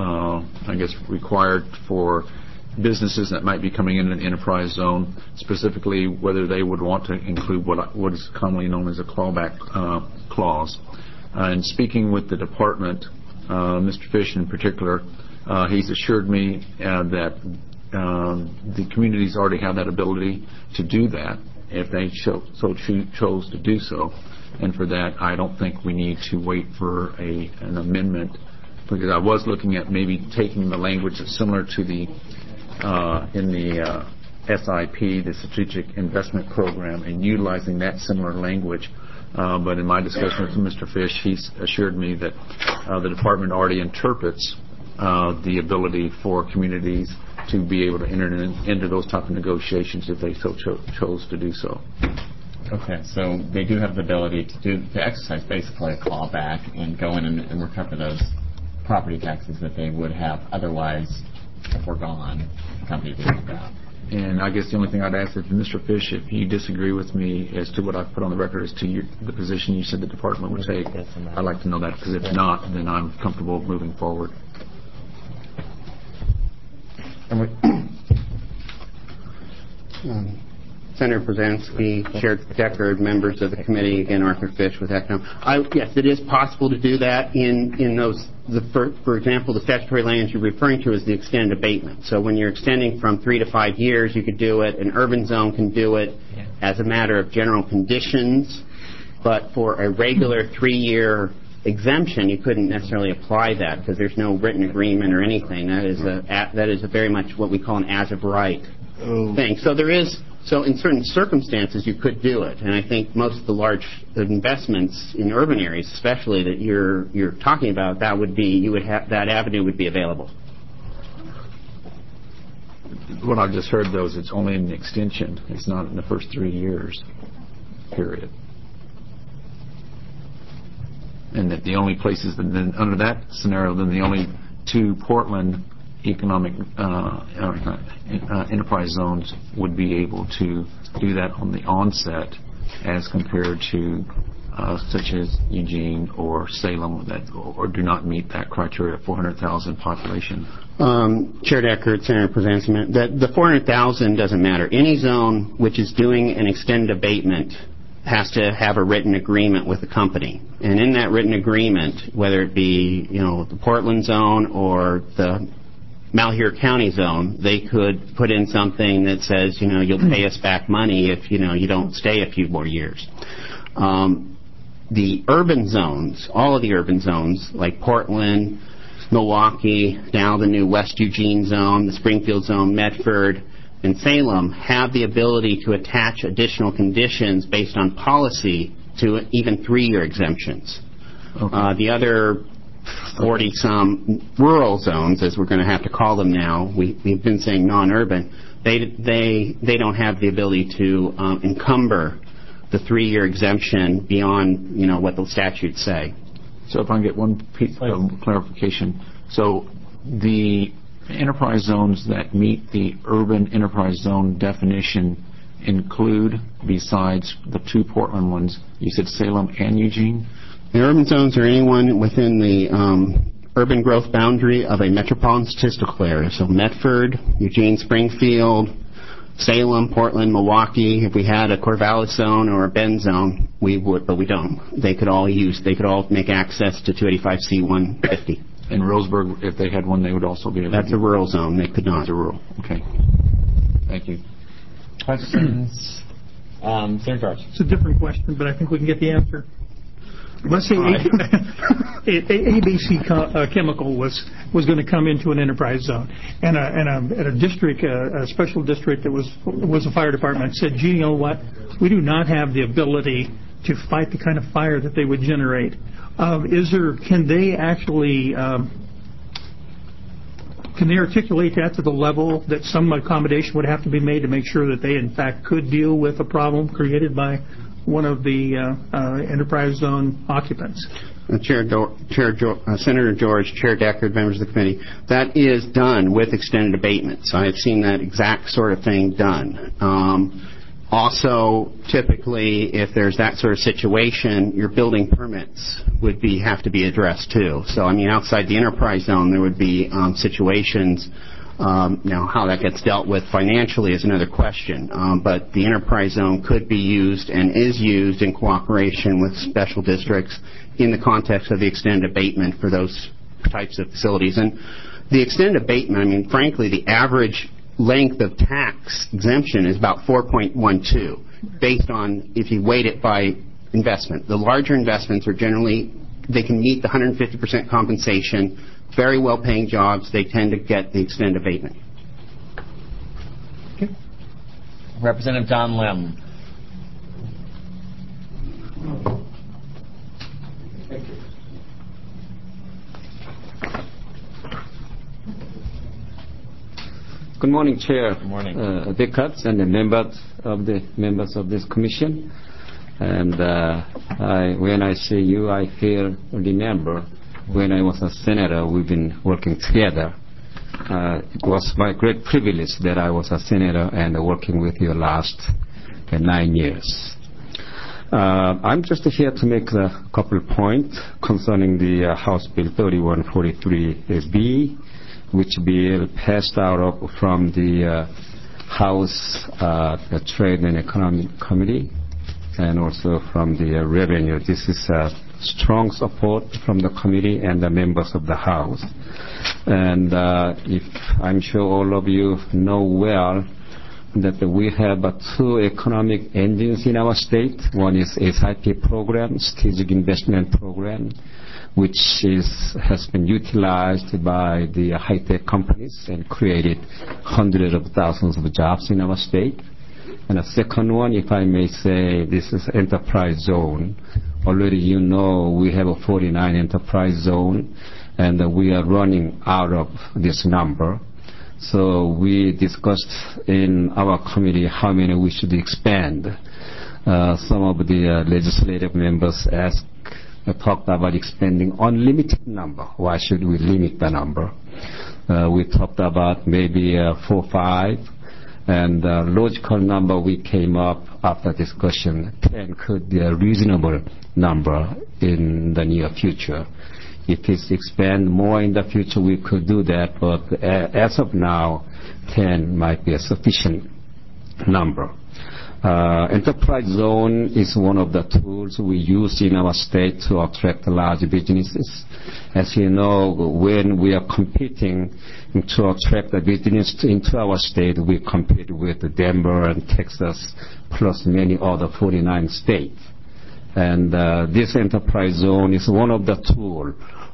required for businesses that might be coming in an enterprise zone, specifically whether they would want to include what is commonly known as a clawback clause. And speaking with the department, Mr. Fish in particular, he's assured me that the communities already have that ability to do that if they chose to do so. And for that, I don't think we need to wait for an amendment, because I was looking at maybe taking the language that's similar to the in the SIP, the Strategic Investment Program, and utilizing that similar language. But in my discussion with Mr. Fish, he's assured me that the department already interprets the ability for communities to be able to enter into those type of negotiations if they so chose to do so.
Okay, so they do have the ability to exercise basically a clawback and go in and recover those property taxes that they would have otherwise foregone. The company did that.
And I guess the only thing I'd ask is Mr. Fish, if you disagree with me as to what I've put on the record as to the position you said the department would take, I'd like to know that, because if not, then I'm comfortable moving forward.
Senator Brzezinski, Chair Deckard, members of the committee, again, Arthur Fish with Economic. Yes, it is possible to do that in those. For example, the statutory language you're referring to is the extended abatement. So when you're extending from 3 to 5 years, you could do it. An urban zone can do it as a matter of general conditions. But for a regular 3-year exemption, you couldn't necessarily apply that because there's no written agreement or anything. That is a very much what we call an as of right thing. So in certain circumstances, you could do it, and I think most of the large investments in urban areas, especially that you're talking about, that avenue would be available.
What I've just heard, though, is it's only in the extension. It's not in the first 3 years, period. And that the only places that under that scenario, then the only 2 Portland economic enterprise zones would be able to do that on the onset, as compared to such as Eugene or Salem that or do not meet that criteria, 400,000 population.
Chair Deckard, Senator Brzezinski, the 400,000 doesn't matter. Any zone which is doing an extended abatement has to have a written agreement with the company. And in that written agreement, whether it be the Portland zone or the Malheur County zone, they could put in something that says, you'll pay us back money if, you don't stay a few more years. The urban zones, all of the urban zones, like Portland, Milwaukee, now the new West Eugene zone, the Springfield zone, Medford, and Salem have the ability to attach additional conditions based on policy to even 3-year exemptions. Okay. The other 40-some rural zones, as we're going to have to call them now, we've been saying non-urban, they don't have the ability to encumber the 3-year exemption beyond, what the statutes say.
So if I can get one piece of clarification. So the enterprise zones that meet the urban enterprise zone definition include, besides the 2 Portland ones, you said Salem and Eugene?
The urban zones are anyone within the urban growth boundary of a metropolitan statistical area. So Medford, Eugene, Springfield, Salem, Portland, Milwaukee. If we had a Corvallis zone or a Bend zone, we would, but we don't. They could all make access to 285C 150.
And Roseburg, if they had one, they would also be able to.
That's a rural zone. They could not.
That's a rural. Okay. Thank you.
Questions? Senator George.
It's a different question, but I think we can get the answer. Let's say ABC Chemical was going to come into an enterprise zone, and a district, a special district that was a fire department said, "Gee, you know what? We do not have the ability to fight the kind of fire that they would generate." Can they actually can they articulate that to the level that some accommodation would have to be made to make sure that they in fact could deal with a problem created by one of the enterprise zone occupants?
Senator George, Chair Deckard, members of the committee, that is done with extended abatements. I have seen that exact sort of thing done. Also, typically, if there's that sort of situation, your building permits would have to be addressed too. So, outside the enterprise zone, there would be situations. Now, how that gets dealt with financially is another question. But the enterprise zone could be used and is used in cooperation with special districts in the context of the extended abatement for those types of facilities. And the extended abatement, frankly, the average length of tax exemption is about 4.12, based on if you weight it by investment. The larger investments are generally, they can meet the 150% compensation, very well-paying jobs, they tend to get the extended abatement.
Okay. Representative Don Lim.
Thank you. Good morning, Chair.
Good morning.
Deckard and the members of this commission. And when I see you, I remember when I was a senator, we've been working together. It was my great privilege that I was a senator and working with you last 9 years. I'm just here to make a couple of points concerning the House Bill 3143B, which bill passed out from the House Trade and Economic Committee and also from the Revenue. This is strong support from the committee and the members of the House. And if I'm sure all of you know well that we have 2 economic engines in our state. One is SIP program, Strategic Investment Program, which has been utilized by the high-tech companies and created hundreds of thousands of jobs in our state. And the second one, if I may say, this is enterprise zone. Already you know we have a 49 enterprise zone, and we are running out of this number. So we discussed in our committee how many we should expand. Some of the legislative members talked about expanding unlimited number. Why should we limit the number? We talked about maybe 4 or 5. And the logical number we came up after discussion, 10 could be a reasonable number in the near future. If it's expand more in the future, we could do that. But as of now, 10 might be a sufficient number. Enterprise zone is one of the tools we use in our state to attract large businesses. As you know, when we are competing to attract the business into our state, we compete with Denver and Texas, plus many other 49 states. And this enterprise zone is one of the tools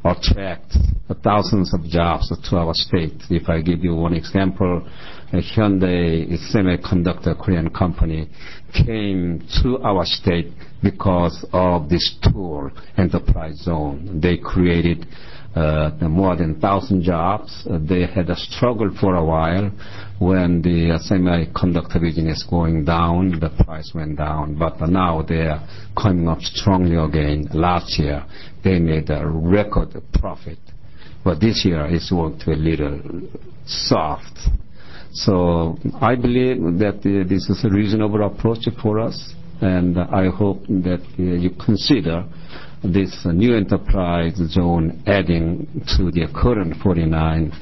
attract thousands of jobs to our state. If I give you one example, Hyundai Semiconductor Korean company came to our state because of this tool, Enterprise Zone. They created more than 1,000 jobs. They had a struggle for a while. When the semiconductor business going down, the price went down. But now they are coming up strongly again. Last year, they made a record profit. But this year, it's going to be a little soft. So I believe that this is a reasonable approach for us, and I hope that you consider this new enterprise zone adding to the current 49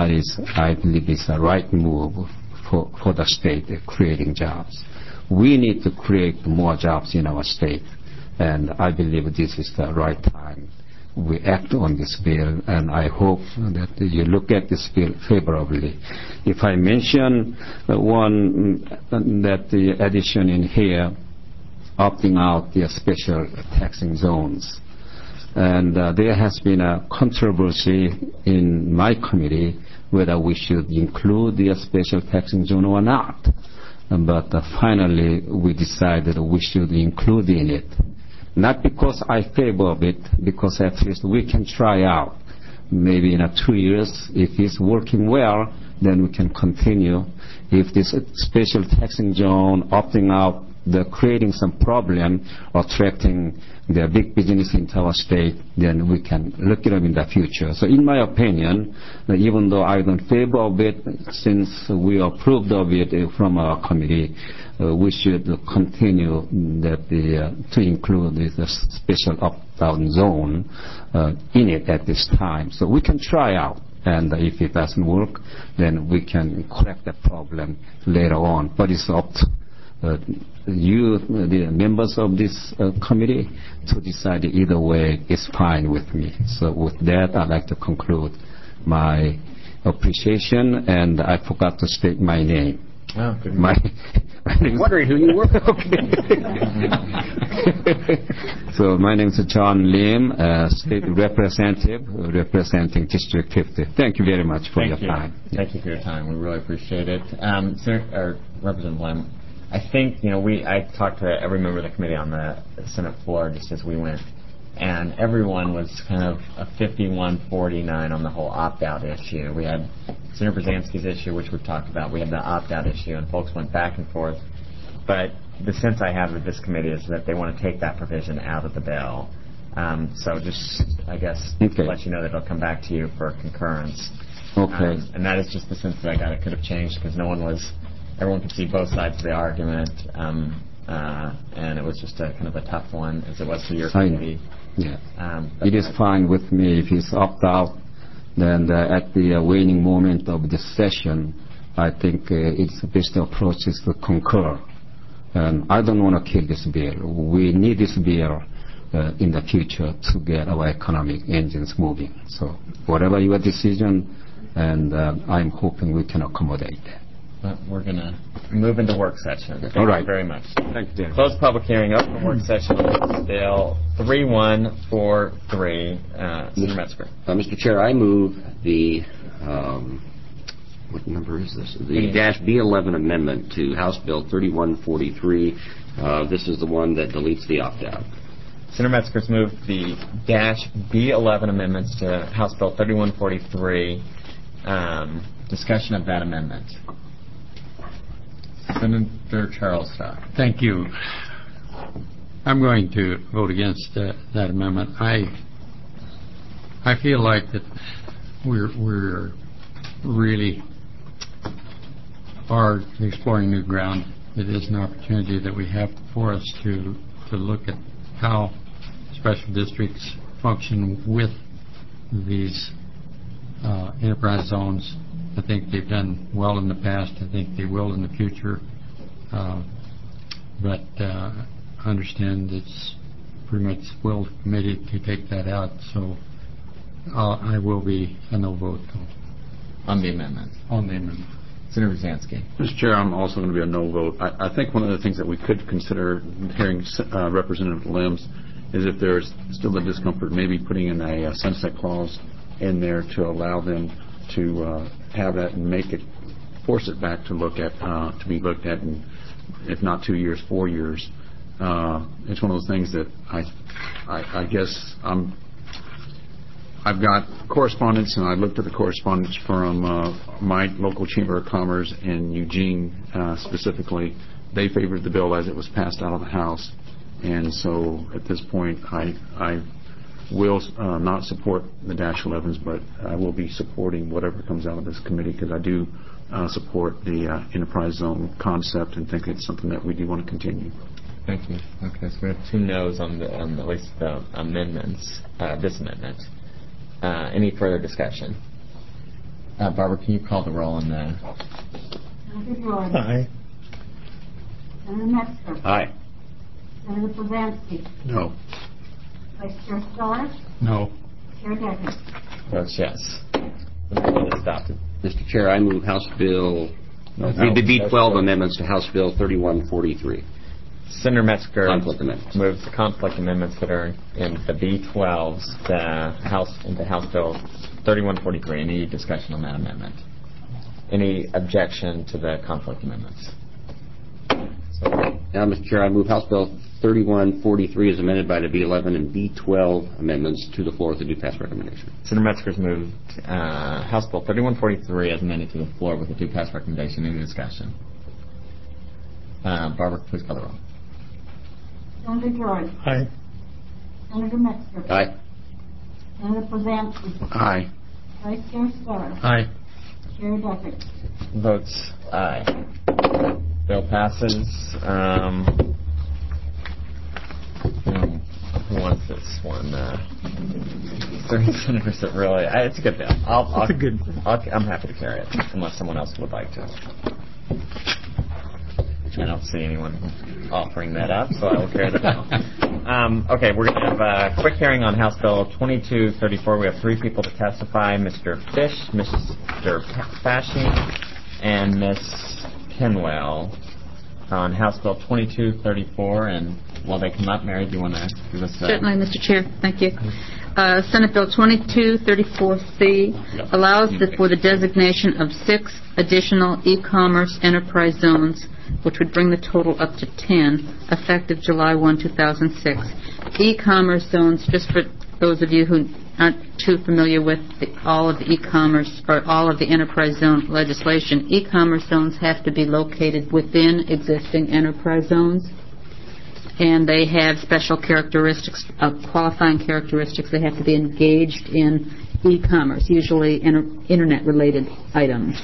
I believe is the right move for the state, creating jobs. We need to create more jobs in our state, and I believe this is the right time we act on this bill, and I hope that you look at this bill favorably. If I mention one, that the addition in here, opting out the special taxing zones. And there has been a controversy in my committee whether we should include the special taxing zone or not. But finally, we decided we should include in it. Not because I favor of it, because at least we can try out. Maybe in 2 years, if it's working well, then we can continue. If this special taxing zone opting out, they're creating some problem, attracting the big business into our state, then we can look at them in the future. So in my opinion, even though I don't favor of it, since we approved of it from our committee, we should continue that to include this special opt-out zone in it at this time. So we can try out. And if it doesn't work, then we can correct the problem later on. But it's up to you, the members of this committee, to decide either way is fine with me. So with that, I'd like to conclude my appreciation, and I forgot to state my name.
Oh, good.
My name is
wondering who you were.
So my name is John Lim, State Representative, representing District 50. Thank you very much for your time.
Thank you for your time. We really appreciate it. Representative Lim, I think, I talked to every member of the committee on the Senate floor just as we went, and everyone was kind of a 51-49 on the whole opt-out issue. We had Senator Brzezinski's issue, which we've talked about. We had the opt-out issue, and folks went back and forth. But the sense I have of this committee is that they want to take that provision out of the bill. So just, I guess, to let you know that it'll come back to you for concurrence.
Okay.
And that is just the sense that I got. It could have changed because everyone could see both sides of the argument, and it was just a kind of a tough one, as it was for your committee.
Yeah. It is fine with me if it's opt-out. Then at the waning moment of the session, I think it's the best approach is to concur. And I don't want to kill this bill. We need this bill in the future to get our economic engines moving. So whatever your decision, and I'm hoping we can accommodate that.
We're going to move into work session. Thank you very much.
Thank you.
Close public hearing, open work session. Bill 3143. Senator Metzger.
Mr. Chair, I move the, what number is this? The -B11 amendment to House Bill 3143. This is the one that deletes the opt-out.
Senator Metzger's moved the -B11 amendments to House Bill 3143. Discussion of that amendment. Senator Charles Starr.
Thank you. I'm going to vote against that amendment. I feel like that we're really are exploring new ground. It is an opportunity that we have before us to look at how special districts function with these enterprise zones. I think they've done well in the past. I think they will in the future. But I understand it's pretty much will of the committee to take that out. So I will be a no vote
on the amendment.
On the amendment.
Senator Brzezinski.
Mr. Chair, I'm also going to be a no vote. I think one of the things that we could consider hearing Representative Lim's is if there's still a discomfort, maybe putting in a sunset clause in there to allow them to have that and force it back to be looked at in, if not 2 years, 4 years. It's one of those things that I guess I've got correspondence, and I looked at the correspondence from my local Chamber of Commerce in Eugene specifically. They favored the bill as it was passed out of the House, and so at this point I will not support the -11s, but I will be supporting whatever comes out of this committee, because I do support the enterprise zone concept and think it's something that we do want to continue.
Thank you. Okay, so we have 2 no's on at least the amendments, this amendment. Any further discussion? Barbara, can you call the roll on that?
Senator George.
Aye.
Senator Metzger.
Aye.
Senator Brzezinski.
No.
Vice Chair Starr.
No.
Chair Decker.
Votes yes. The bill is adopted.
Mr. Chair, I move House Bill, the B12 amendments to House Bill 3143.
Senator Metzger
Conflict amendments.
moves the conflict amendments that are in the B12s into House Bill 3143. Any discussion on that amendment? Any objection to the conflict amendments?
Now, Mr. Chair, I move House Bill 3143 as amended by the B11 and B12 amendments to the floor with a due pass recommendation.
Senator Metzger's moved House Bill 3143 as amended to the floor with a due pass recommendation. Any discussion? Barbara, please call the roll.
Senator George.
Aye.
Senator Metzger.
Aye.
Senator Brzezinski.
Aye.
Vice Chair Starr.
Aye.
Chair Decker.
Votes aye. Bill passes. Who wants this one? 30 senators that really... it's a good bill.
It's a good bill.
I'm happy to carry it, unless someone else would like to. I don't see anyone offering that up, so I will carry the bill. Okay, we're going to have a quick hearing on House Bill 2234. We have 3 people to testify, Mr. Fish, Mr. Fasci, and Ms. Kenwell on House Bill 2234. And while they come up, Mary, do you want to give us that?
Certainly, Mr. Chair. Thank you. Senate Bill 2234C allows for the designation of 6 additional e-commerce enterprise zones, which would bring the total up to 10, effective July 1, 2006. E-commerce zones, just for those of you who aren't too familiar with all of the e-commerce or all of the enterprise zone legislation, e-commerce zones have to be located within existing enterprise zones, and they have special characteristics, qualifying characteristics. They have to be engaged in e-commerce, usually internet-related items.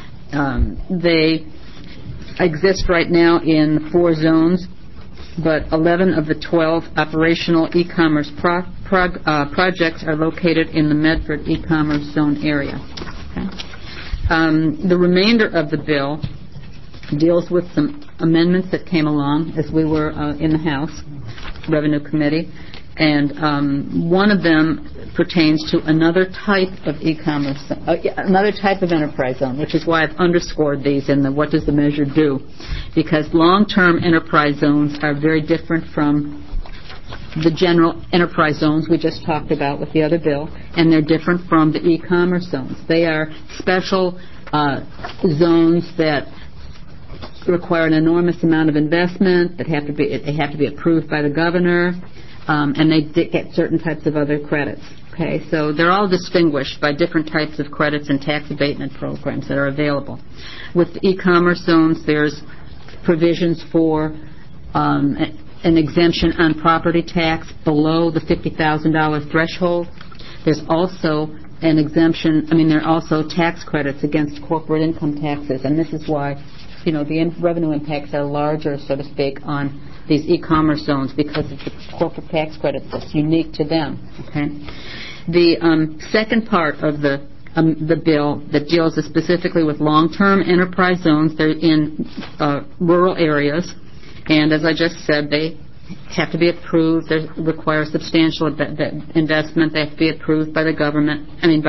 They exist right now in 4 zones, but 11 of the 12 operational e-commerce projects are located in the Medford e-commerce zone area. Okay. The remainder of the bill deals with some amendments that came along as we were in the House Revenue Committee, and one of them pertains to another type of e-commerce, another type of enterprise zone, which is why I've underscored these in the what does the measure do, because long-term enterprise zones are very different from the general enterprise zones we just talked about with the other bill, and they're different from the e-commerce zones. They are special zones that require an enormous amount of investment, that have to be approved by the governor, and they get certain types of other credits. Okay, so they're all distinguished by different types of credits and tax abatement programs that are available. With the e-commerce zones, there's provisions for an exemption on property tax below the $50,000 threshold. There's also an exemption, there are also tax credits against corporate income taxes, and this is why, the revenue impacts are larger, so to speak, on these e-commerce zones because of the corporate tax credit that's unique to them. Okay. The second part of the bill that deals specifically with long-term enterprise zones, they're in rural areas, and as I just said, they have to be approved. They require substantial investment. They have to be approved by the governor.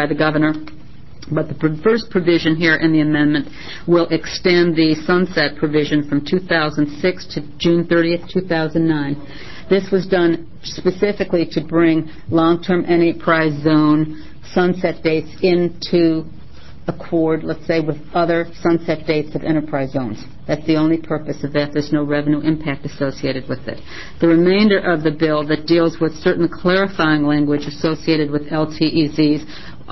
But the first provision here in the amendment will extend the sunset provision from 2006 to June 30th, 2009. This was done specifically to bring long-term enterprise zone sunset dates into accord, let's say, with other sunset dates of enterprise zones. That's the only purpose of that. There's no revenue impact associated with it. The remainder of the bill that deals with certain clarifying language associated with LTEZs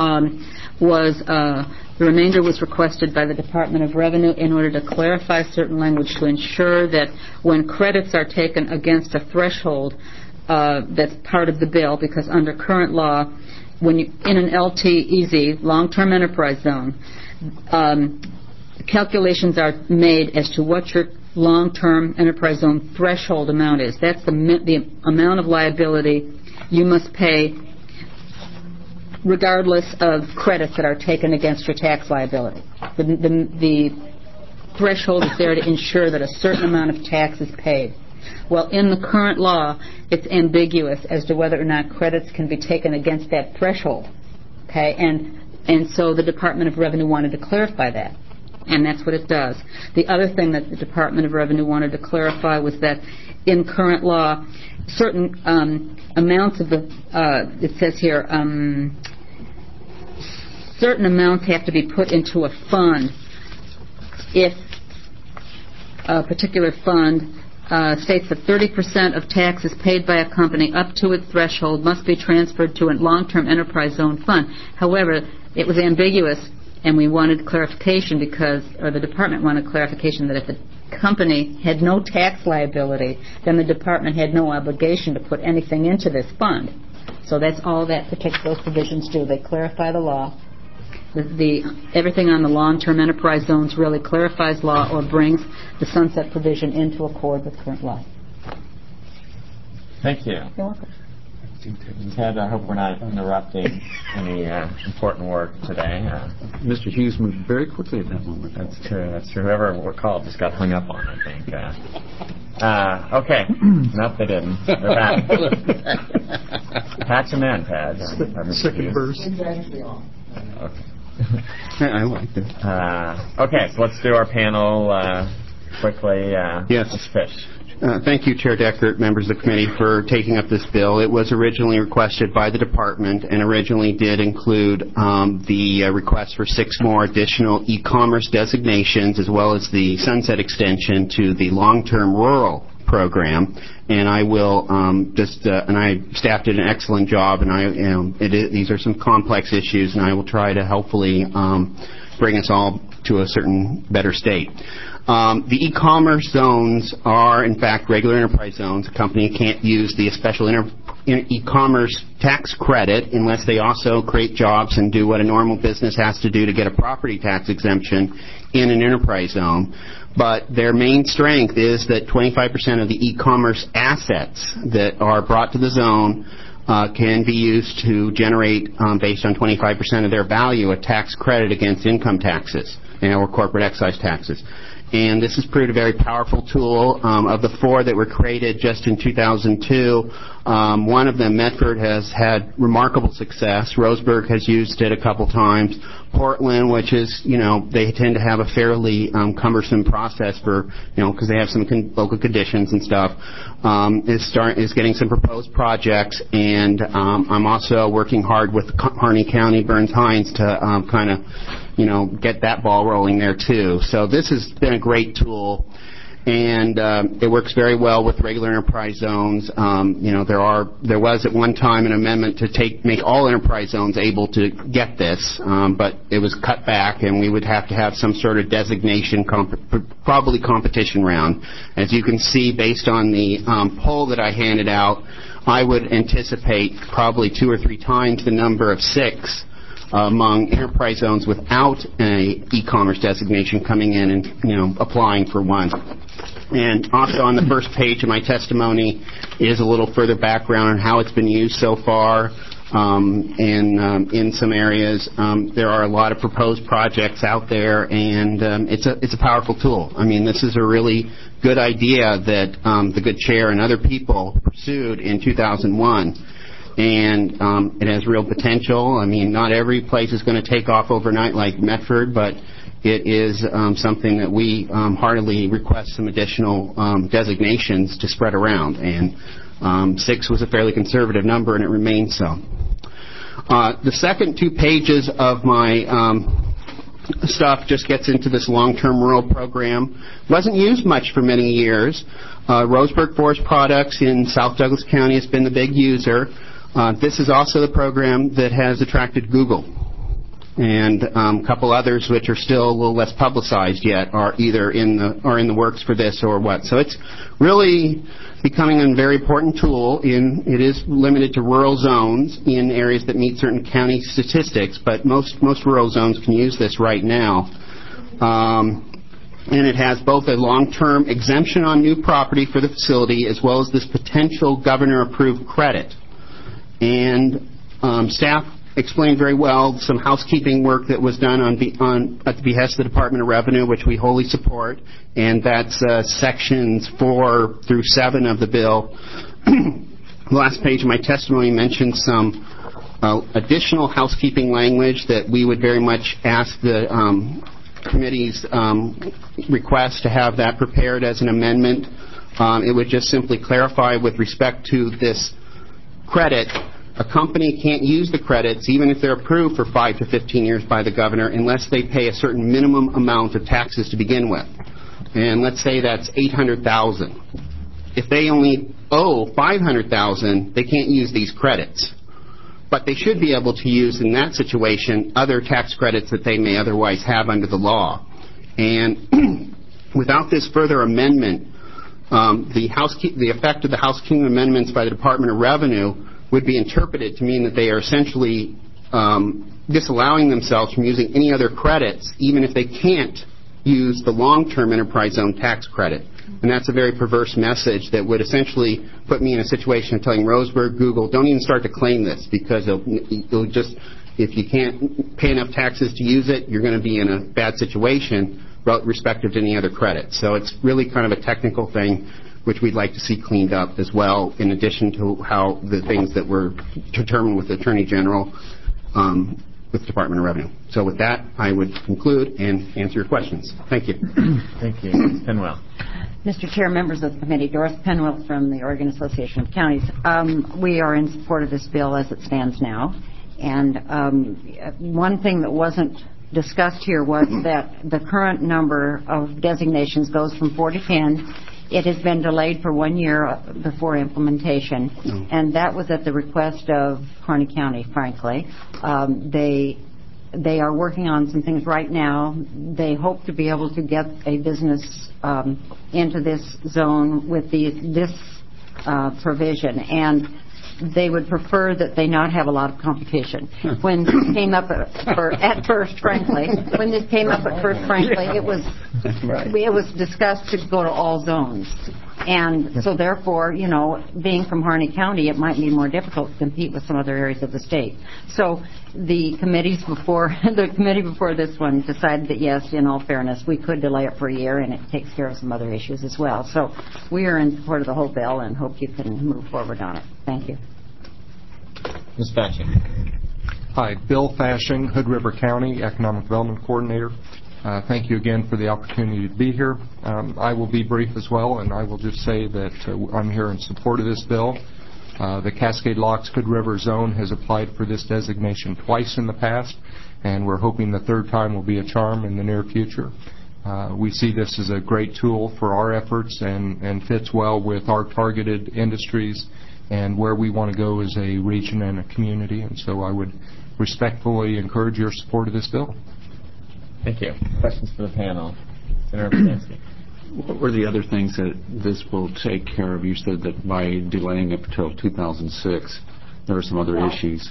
the remainder was requested by the Department of Revenue in order to clarify certain language to ensure that when credits are taken against a threshold that's part of the bill, because under current law, when you in an LTEZ, long-term enterprise zone, calculations are made as to what your long-term enterprise zone threshold amount is. That's the amount of liability you must pay regardless of credits that are taken against your tax liability. The threshold is there to ensure that a certain amount of tax is paid. Well, in the current law, it's ambiguous as to whether or not credits can be taken against that threshold. Okay, and so the Department of Revenue wanted to clarify that, and that's what it does. The other thing that the Department of Revenue wanted to clarify was that in current law, certain amounts of it says here, certain amounts have to be put into a fund if a particular fund states that 30% of taxes paid by a company up to its threshold must be transferred to a long-term enterprise zone fund. However, it was ambiguous, and we wanted clarification or the department wanted clarification that if the company had no tax liability, then the department had no obligation to put anything into this fund. So that's all that those provisions do. They clarify the law. Everything on the long-term enterprise zones really clarifies law or brings the sunset provision into accord with current law.
Thank you.
You're welcome.
Ted, I hope we're not interrupting any important work today.
Mr. Hughes moved very quickly at that moment.
That's true. Whoever called just got hung up on, I think. Okay. Nope, they didn't. They're back. Patch them in, Ted.
Second verse.
Okay.
I like it.
Okay, so let's do our panel quickly.
Yes.
Ms. Fish.
Thank you, Chair Deckert, members of the committee, for taking up this bill. It was originally requested by the department and originally did include the request for 6 more additional e-commerce designations as well as the sunset extension to the long-term rural program. And I will staff did an excellent job, and these are some complex issues, and I will try to helpfully bring us all to a certain better state. The e-commerce zones are, in fact, regular enterprise zones. A company can't use the special e-commerce tax credit unless they also create jobs and do what a normal business has to do to get a property tax exemption in an enterprise zone. But their main strength is that 25% of the e-commerce assets that are brought to the zone can be used to generate, based on 25% of their value, a tax credit against income taxes or corporate excise taxes. And this has proved a very powerful tool. Of the 4 that were created just in 2002, one of them, Medford, has had remarkable success. Roseburg has used it a couple times. Portland, which is, they tend to have a fairly cumbersome process for, because they have some local conditions and stuff, is getting some proposed projects. And I'm also working hard with Harney County, Burns Hines to kind of, get that ball rolling there too. So this has been a great tool, and it works very well with regular enterprise zones. There was at one time an amendment to make all enterprise zones able to get this, but it was cut back, and we would have to have some sort of designation, probably competition round. As you can see, based on the poll that I handed out, I would anticipate probably 2 or 3 times the number of 6 among enterprise zones without an e-commerce designation coming in and applying for one. And also on the first page of my testimony is a little further background on how it's been used so far. In some areas, there are a lot of proposed projects out there, and it's a powerful tool. I mean, this is a really good idea that the good chair and other people pursued in 2001. And it has real potential. I mean, not every place is going to take off overnight like Medford, but it is something that we heartily request some additional designations to spread around. And 6 was a fairly conservative number, and it remains so. The second 2 pages of my stuff just gets into this long-term rural program. Wasn't used much for many years. Roseburg Forest Products in South Douglas County has been the big user. This is also the program that has attracted Google. And a couple others which are still a little less publicized yet are either in the works for this or what. So it's really becoming a very important tool. It is limited to rural zones in areas that meet certain county statistics, but most rural zones can use this right now. And it has both a long-term exemption on new property for the facility as well as this potential governor-approved credit. And staff explained very well some housekeeping work that was done at the behest of the Department of Revenue, which we wholly support, and that's sections 4 through 7 of the bill. The last page of my testimony mentions some additional housekeeping language that we would very much ask the committee's request to have that prepared as an amendment. It would just simply clarify with respect to this credit. A company can't use the credits, even if they're approved for 5 to 15 years by the governor, unless they pay a certain minimum amount of taxes to begin with. And let's say that's $800,000. If they only owe $500,000, they can't use these credits. But they should be able to use, in that situation, other tax credits that they may otherwise have under the law. And without this further amendment, the effect of the housekeeping amendments by the Department of Revenue would be interpreted to mean that they are essentially disallowing themselves from using any other credits, even if they can't use the long-term enterprise zone tax credit. And that's a very perverse message that would essentially put me in a situation of telling Roseburg, Google, don't even start to claim this, because it'll just, if you can't pay enough taxes to use it, you're going to be in a bad situation respective to any other credit. So it's really kind of a technical thing which we'd like to see cleaned up as well, in addition to how the things that were determined with the Attorney General with the Department of Revenue. So with that, I would conclude and answer your questions. Thank you.
Thank you. Ms. Penwell.
Mr. Chair, members of the committee, Doris Penwell from the Oregon Association of Counties. We are in support of this bill as it stands now. And one thing that wasn't discussed here was that the current number of designations goes from 4 to 10. It has been delayed for 1 year before implementation, and that was at the request of Harney County, frankly. They are working on some things right now. They hope to be able to get a business into this zone with this provision, and they would prefer that they not have a lot of competition. When this came up at first, frankly, it was discussed to go to all zones. And so therefore, you know, being from Harney County, it might be more difficult to compete with some other areas of the state. So the committee before this one decided that yes, in all fairness, we could delay it for a year, and it takes care of some other issues as well. So we are in support of the whole bill and hope you can move forward on it. Thank you.
Ms. Fashing.
Hi, Bill Fashing, Hood River County Economic Development Coordinator. Thank you again for the opportunity to be here. I will be brief as well, and I will just say that I'm here in support of this bill. The Cascade Locks Hood River Zone has applied for this designation twice in the past, and we're hoping the third time will be a charm in the near future. We see this as a great tool for our efforts and fits well with our targeted industries and where we want to go as a region and a community. And so I would respectfully encourage your support of this bill.
Thank you. Questions for the panel? Senator Potansky.
What were the other things that this will take care of? You said that by delaying it until 2006, there are some other issues.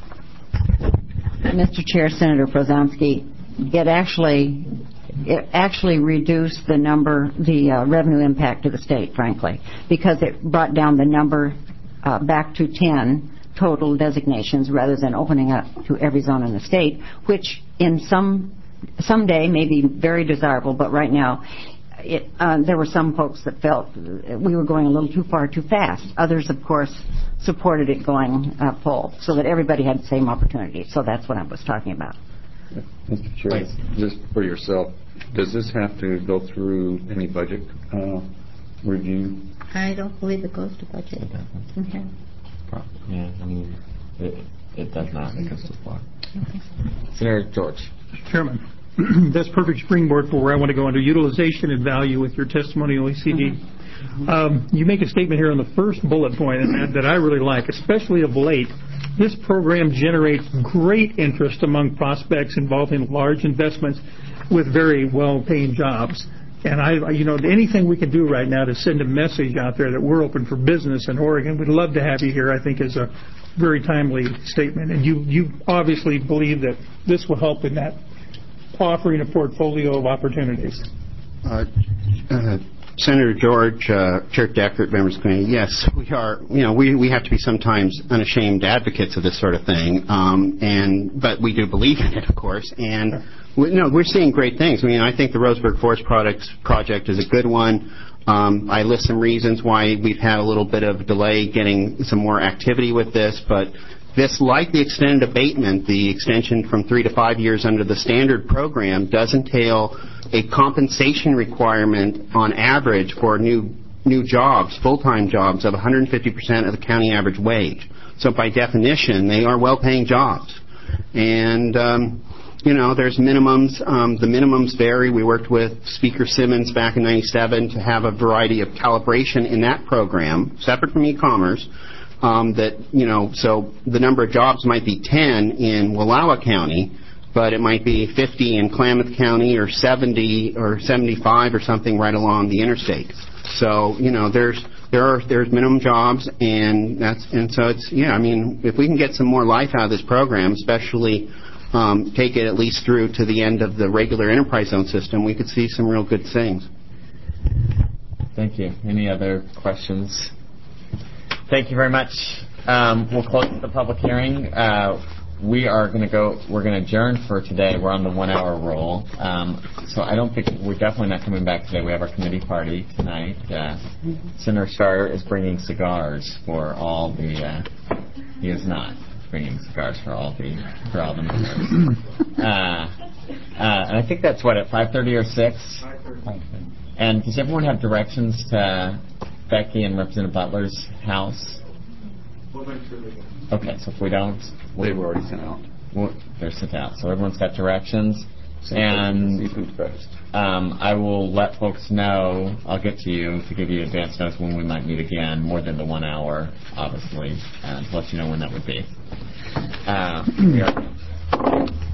Mr. Chair, Senator Prozanski, it actually reduced the revenue impact to the state, frankly, because it brought down the number back to 10 total designations rather than opening up to every zone in the state, which in someday may be very desirable, but right now there were some folks that felt we were going a little too far too fast. Others, of course, supported it going full so that everybody had the same opportunity. So that's what I was talking about.
Mr. Chair, just for yourself, does this have to go through any budget review?
I don't believe it goes to budget. Okay.
Yeah, I mean, it does not. It goes to the floor. Senator George.
Chairman, that's perfect springboard for where I want to go under utilization and value with your testimony, OECD. You make a statement here on the first bullet point that I really like, especially of late. This program generates great interest among prospects involving large investments with very well-paying jobs. And anything we can do right now to send a message out there that we're open for business in Oregon, we'd love to have you here, I think is a very timely statement. And you obviously believe that this will help in that offering a portfolio of opportunities.
Senator George, Chair Deckert, members of the committee, yes, we are. We have to be sometimes unashamed advocates of this sort of thing, but we do believe in it, of course. And we're seeing great things. I mean, I think the Roseburg Forest Project is a good one. I list some reasons why we've had a little bit of delay getting some more activity with this, but this, like the extended abatement, the extension from 3 to 5 years under the standard program, does entail a compensation requirement on average for new jobs, full-time jobs, of 150% of the county average wage. So by definition, they are well-paying jobs. And, there's minimums. The minimums vary. We worked with Speaker Simmons back in 97 to have a variety of calibration in that program, separate from e-commerce. So the number of jobs might be 10 in Wallowa County, but it might be 50 in Klamath County or 70 or 75 or something right along the interstate. So, there's minimum jobs, and so it's, I mean, if we can get some more life out of this program, especially take it at least through to the end of the regular enterprise zone system, we could see some real good things.
Thank you. Any other questions? Thank you very much. We'll close the public hearing. We're going to adjourn for today. We're on the 1 hour rule. So I don't think, we're definitely not coming back today. We have our committee party tonight. Senator Starr is bringing cigars for all the, he is not bringing cigars for all the members. And I think that's what, at 5:30 or 6? 5:30. And does everyone have directions to Becky and Representative Butler's house?
We'll make sure they do.
Okay, so if we don't...
They were already sent out.
They're sent out. So everyone's got directions. And I will let folks know, I'll get to you to give you advance notice when we might meet again, more than the 1 hour, obviously, to let you know when that would be. We are